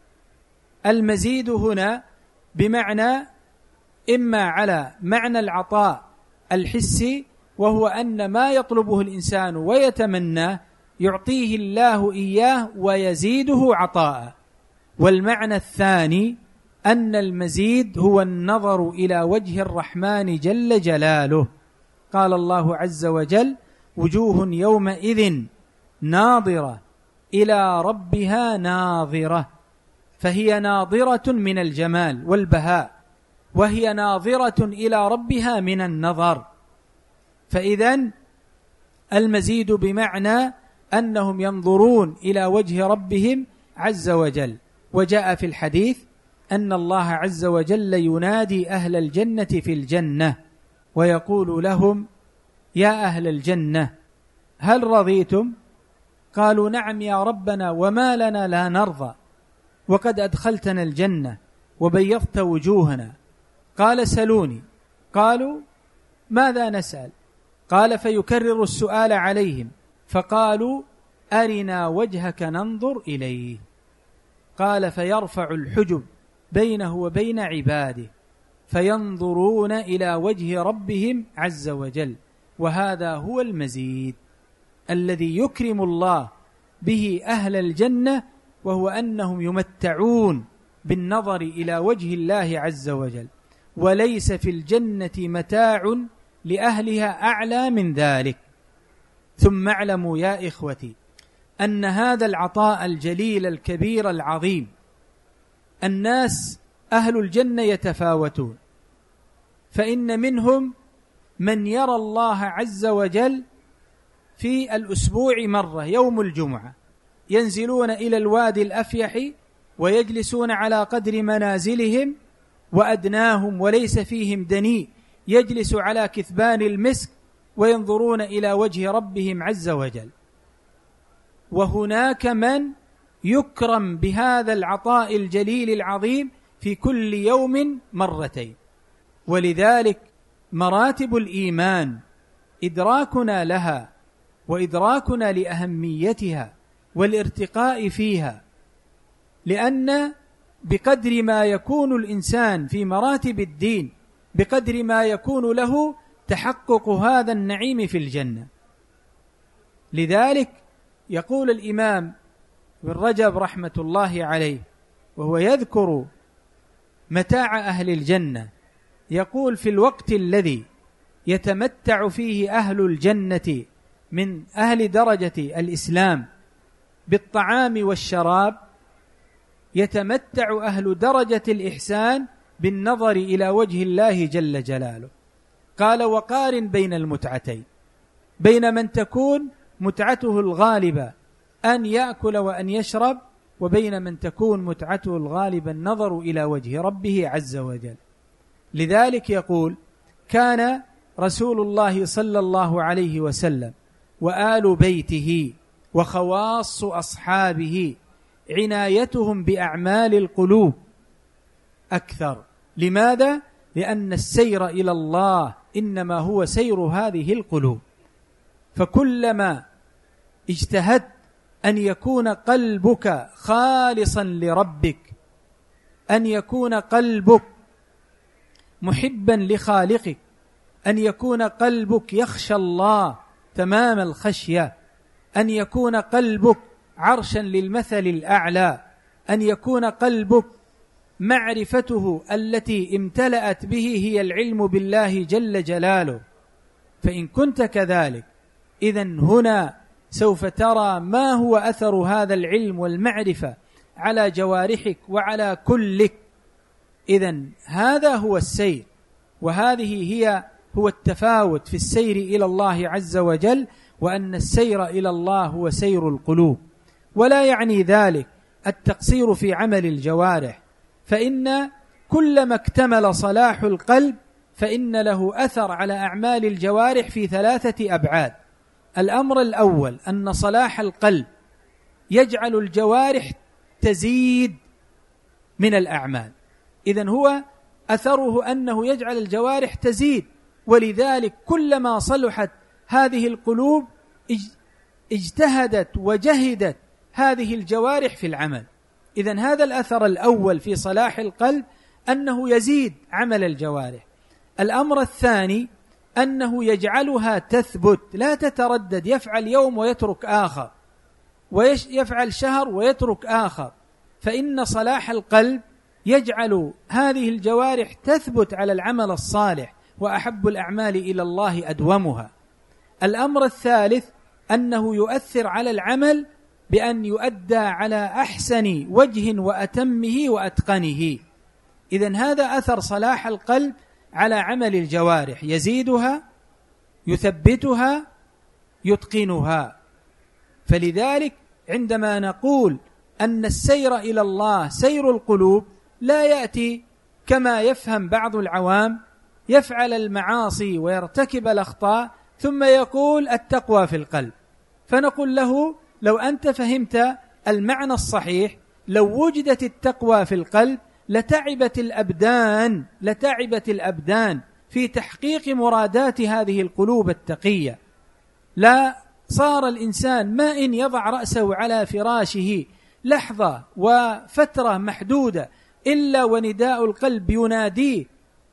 المزيد هنا بمعنى إما على معنى العطاء الحسي، وهو أن ما يطلبه الإنسان ويتمناه يعطيه الله إياه ويزيده عطاء. والمعنى الثاني أن المزيد هو النظر إلى وجه الرحمن جل جلاله. قال الله عز وجل: وجوه يومئذ ناظرة إلى ربها ناظرة. فهي ناظرة من الجمال والبهاء، وهي ناظرة إلى ربها من النظر. فإذن المزيد بمعنى أنهم ينظرون إلى وجه ربهم عز وجل. وجاء في الحديث أن الله عز وجل ينادي أهل الجنة في الجنة ويقول لهم: يا أهل الجنة هل رضيتم؟ قالوا: نعم يا ربنا، وما لنا لا نرضى وقد أدخلتنا الجنة وبيضت وجوهنا. قال: سلوني. قالوا: ماذا نسأل؟ قال: فيكرر السؤال عليهم، فقالوا: أرنا وجهك ننظر إليه. قال: فيرفع الحجب بينه وبين عباده فينظرون إلى وجه ربهم عز وجل. وهذا هو المزيد الذي يكرم الله به أهل الجنة، وهو أنهم يمتعون بالنظر إلى وجه الله عز وجل. وليس في الجنة متاع لأهلها أعلى من ذلك. ثم اعلموا يا إخوتي أن هذا العطاء الجليل الكبير العظيم، الناس أهل الجنة يتفاوتون، فإن منهم من يرى الله عز وجل في الأسبوع مرة يوم الجمعة، ينزلون إلى الوادي الأفيح ويجلسون على قدر منازلهم، وأدناهم وليس فيهم دنيء يجلس على كثبان المسك، وينظرون إلى وجه ربهم عز وجل. وهناك من يكرم بهذا العطاء الجليل العظيم في كل يوم مرتين. ولذلك مراتب الإيمان إدراكنا لها وإدراكنا لأهميتها والارتقاء فيها، لأن بقدر ما يكون الإنسان في مراتب الدين بقدر ما يكون له تحقق هذا النعيم في الجنة. لذلك يقول الإمام ابن رجب رحمة الله عليه وهو يذكر متاع أهل الجنة، يقول: في الوقت الذي يتمتع فيه أهل الجنة من أهل درجة الإسلام بالطعام والشراب، يتمتع أهل درجة الإحسان بالنظر إلى وجه الله جل جلاله. قال: وقارن بين المتعتين، بين من تكون متعته الغالبة أن يأكل وأن يشرب، وبين من تكون متعته الغالبة النظر إلى وجه ربه عز وجل. لذلك يقول: كان رسول الله صلى الله عليه وسلم وآل بيته وخواص أصحابه عنايتهم بأعمال القلوب أكثر. لماذا؟ لأن السير إلى الله إنما هو سير هذه القلوب، فكلما اجتهدت أن يكون قلبك خالصا لربك، أن يكون قلبك محبا لخالقك، أن يكون قلبك يخشى الله تمام الخشية، أن يكون قلبك عرشا للمثل الأعلى، أن يكون قلبك معرفته التي امتلأت به هي العلم بالله جل جلاله. فإن كنت كذلك إذن هنا سوف ترى ما هو أثر هذا العلم والمعرفة على جوارحك وعلى كلك. إذن هذا هو السير، وهذه هي هو التفاوت في السير إلى الله عز وجل، وأن السير إلى الله هو سير القلوب. ولا يعني ذلك التقصير في عمل الجوارح، فإن كلما اكتمل صلاح القلب فإن له أثر على أعمال الجوارح في ثلاثة أبعاد. الأمر الأول أن صلاح القلب يجعل الجوارح تزيد من الأعمال، إذن هو أثره أنه يجعل الجوارح تزيد، ولذلك كلما صلحت هذه القلوب اجتهدت وجهدت هذه الجوارح في العمل. إذن هذا الأثر الأول في صلاح القلب أنه يزيد عمل الجوارح. الأمر الثاني أنه يجعلها تثبت لا تتردد، يفعل يوم ويترك آخر، ويفعل شهر ويترك آخر، فإن صلاح القلب يجعل هذه الجوارح تثبت على العمل الصالح، وأحب الأعمال إلى الله أدومها. الأمر الثالث أنه يؤثر على العمل بأن يؤدى على أحسن وجه وأتمه وأتقنه. إذن هذا أثر صلاح القلب على عمل الجوارح، يزيدها، يثبتها، يتقنها. فلذلك عندما نقول أن السير إلى الله سير القلوب لا يأتي كما يفهم بعض العوام، يفعل المعاصي ويرتكب الأخطاء ثم يقول التقوى في القلب، فنقول له: لو أنت فهمت المعنى الصحيح، لو وجدت التقوى في القلب لتعبت الأبدان لتعبت الأبدان في تحقيق مرادات هذه القلوب التقية. لا صار الإنسان ما إن يضع رأسه على فراشه لحظة وفترة محدودة إلا ونداء القلب يناديه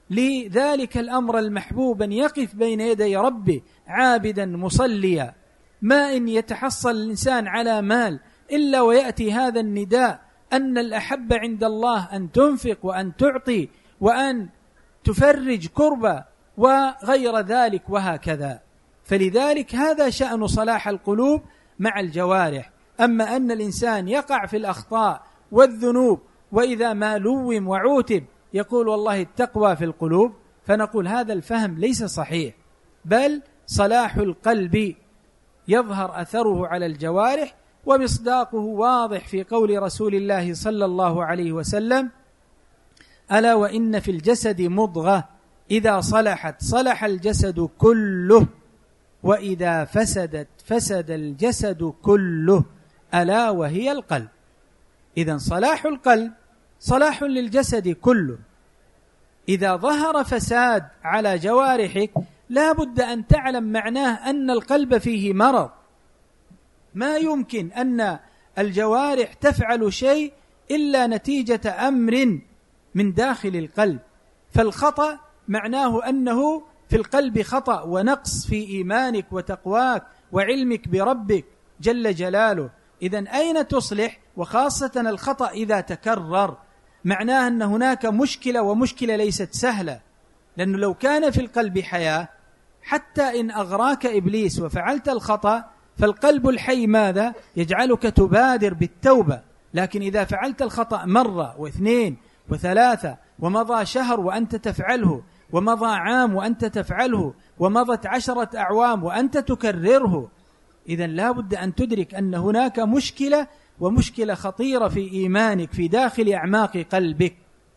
لذلك الأمر المحبوب أن يقف بين يدي ربه عابدا مصليا. ما إن يتحصل الإنسان على مال إلا ويأتي هذا النداء أن الأحب عند الله أن تنفق وأن تعطي وأن تفرج كربة وغير ذلك وهكذا. فلذلك هذا شأن صلاح القلوب مع الجوارح. أما أن الإنسان يقع في الأخطاء والذنوب وإذا ما لوم وعوتب يقول والله التقوى في القلوب، فنقول هذا الفهم ليس صحيح، بل صلاح القلب يظهر أثره على الجوارح، ومصداقه واضح في قول رسول الله صلى الله عليه وسلم: ألا وإن في الجسد مضغة إذا صلحت صلح الجسد كله وإذا فسدت فسد الجسد كله ألا وهي القلب. إذن صلاح القلب صلاح للجسد كله. إذا ظهر فساد على جوارحك لا بد أن تعلم معناه أن القلب فيه مرض. ما يمكن أن الجوارح تفعل شيء إلا نتيجة أمر من داخل القلب. فالخطأ معناه أنه في القلب خطأ ونقص في إيمانك وتقواك وعلمك بربك جل جلاله. إذن أين تصلح؟ وخاصة الخطأ إذا تكرر معناه أن هناك مشكلة، ومشكلة ليست سهلة، لأنه لو كان في القلب حياة حتى إن أغراك إبليس وفعلت الخطأ فالقلب الحي ماذا؟ يجعلك تبادر بالتوبة. لكن إذا فعلت الخطأ مرة واثنين وثلاثة ومضى شهر وأنت تفعله، ومضى عام وأنت تفعله، ومضت عشرة أعوام وأنت تكرره، إذن لا بد أن تدرك أن هناك مشكلة، ومشكلة خطيرة في إيمانك في داخل أعماق قلبك.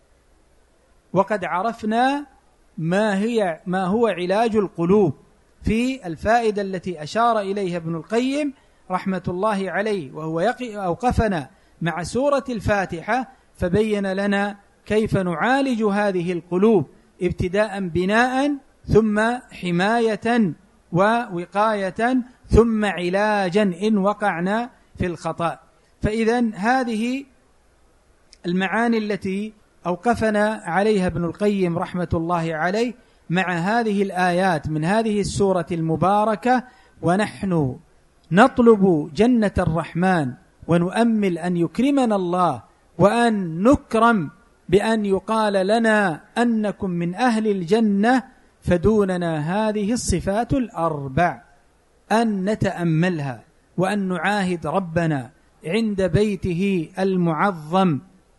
وقد عرفنا ما هي ما هو علاج القلوب في الفائدة التي أشار إليها ابن القيم رحمة الله عليه، وهو أوقفنا مع سورة الفاتحة فبين لنا كيف نعالج هذه القلوب ابتداء بناء، ثم حماية ووقاية، ثم علاجا إن وقعنا في الخطأ. فإذن هذه المعاني التي أوقفنا عليها ابن القيم رحمة الله عليه مع هذه الآيات من هذه السورة المباركة، ونحن نطلب جنة الرحمن ونؤمل أن يكرمنا الله وأن نكرم بأن يقال لنا أنكم من أهل الجنة، فدوننا هذه الصفات الأربع أن نتأملها، وأن نعاهد ربنا عند بيته المعظم،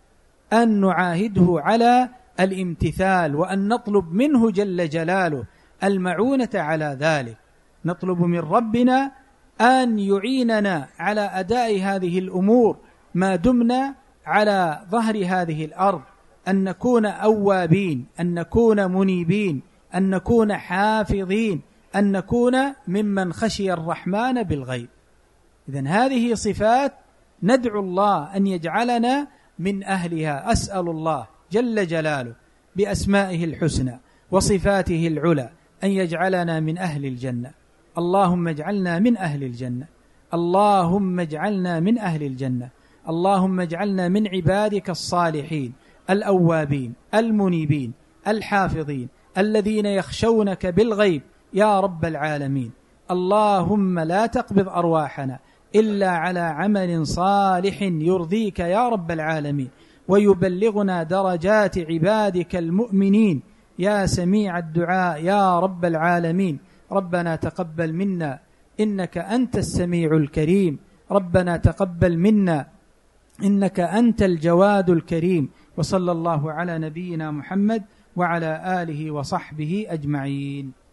أن نعاهده على الامتثال، وأن نطلب منه جل جلاله المعونة على ذلك. نطلب من ربنا أن يعيننا على أداء هذه الأمور ما دمنا على ظهر هذه الأرض، أن نكون أوابين، أن نكون منيبين، أن نكون حافظين، أن نكون ممن خشي الرحمن بالغيب. إذن هذه صفات ندعو الله أن يجعلنا من أهلها. أسأل الله جل جلاله بأسمائه الحسنى وصفاته العلى أن يجعلنا من أهل الجنة. اللهم اجعلنا من أهل الجنة، اللهم اجعلنا من أهل الجنة، اللهم اجعلنا من عبادك الصالحين الأوابين المنيبين الحافظين الذين يخشونك بالغيب يا رب العالمين. اللهم لا تقبض أرواحنا إلا على عمل صالح يرضيك يا رب العالمين، ويبلغنا درجات عبادك المؤمنين يا سميع الدعاء يا رب العالمين. ربنا تقبل منا إنك أنت السميع الكريم، ربنا تقبل منا إنك أنت الجواد الكريم. وصلى الله على نبينا محمد وعلى آله وصحبه أجمعين.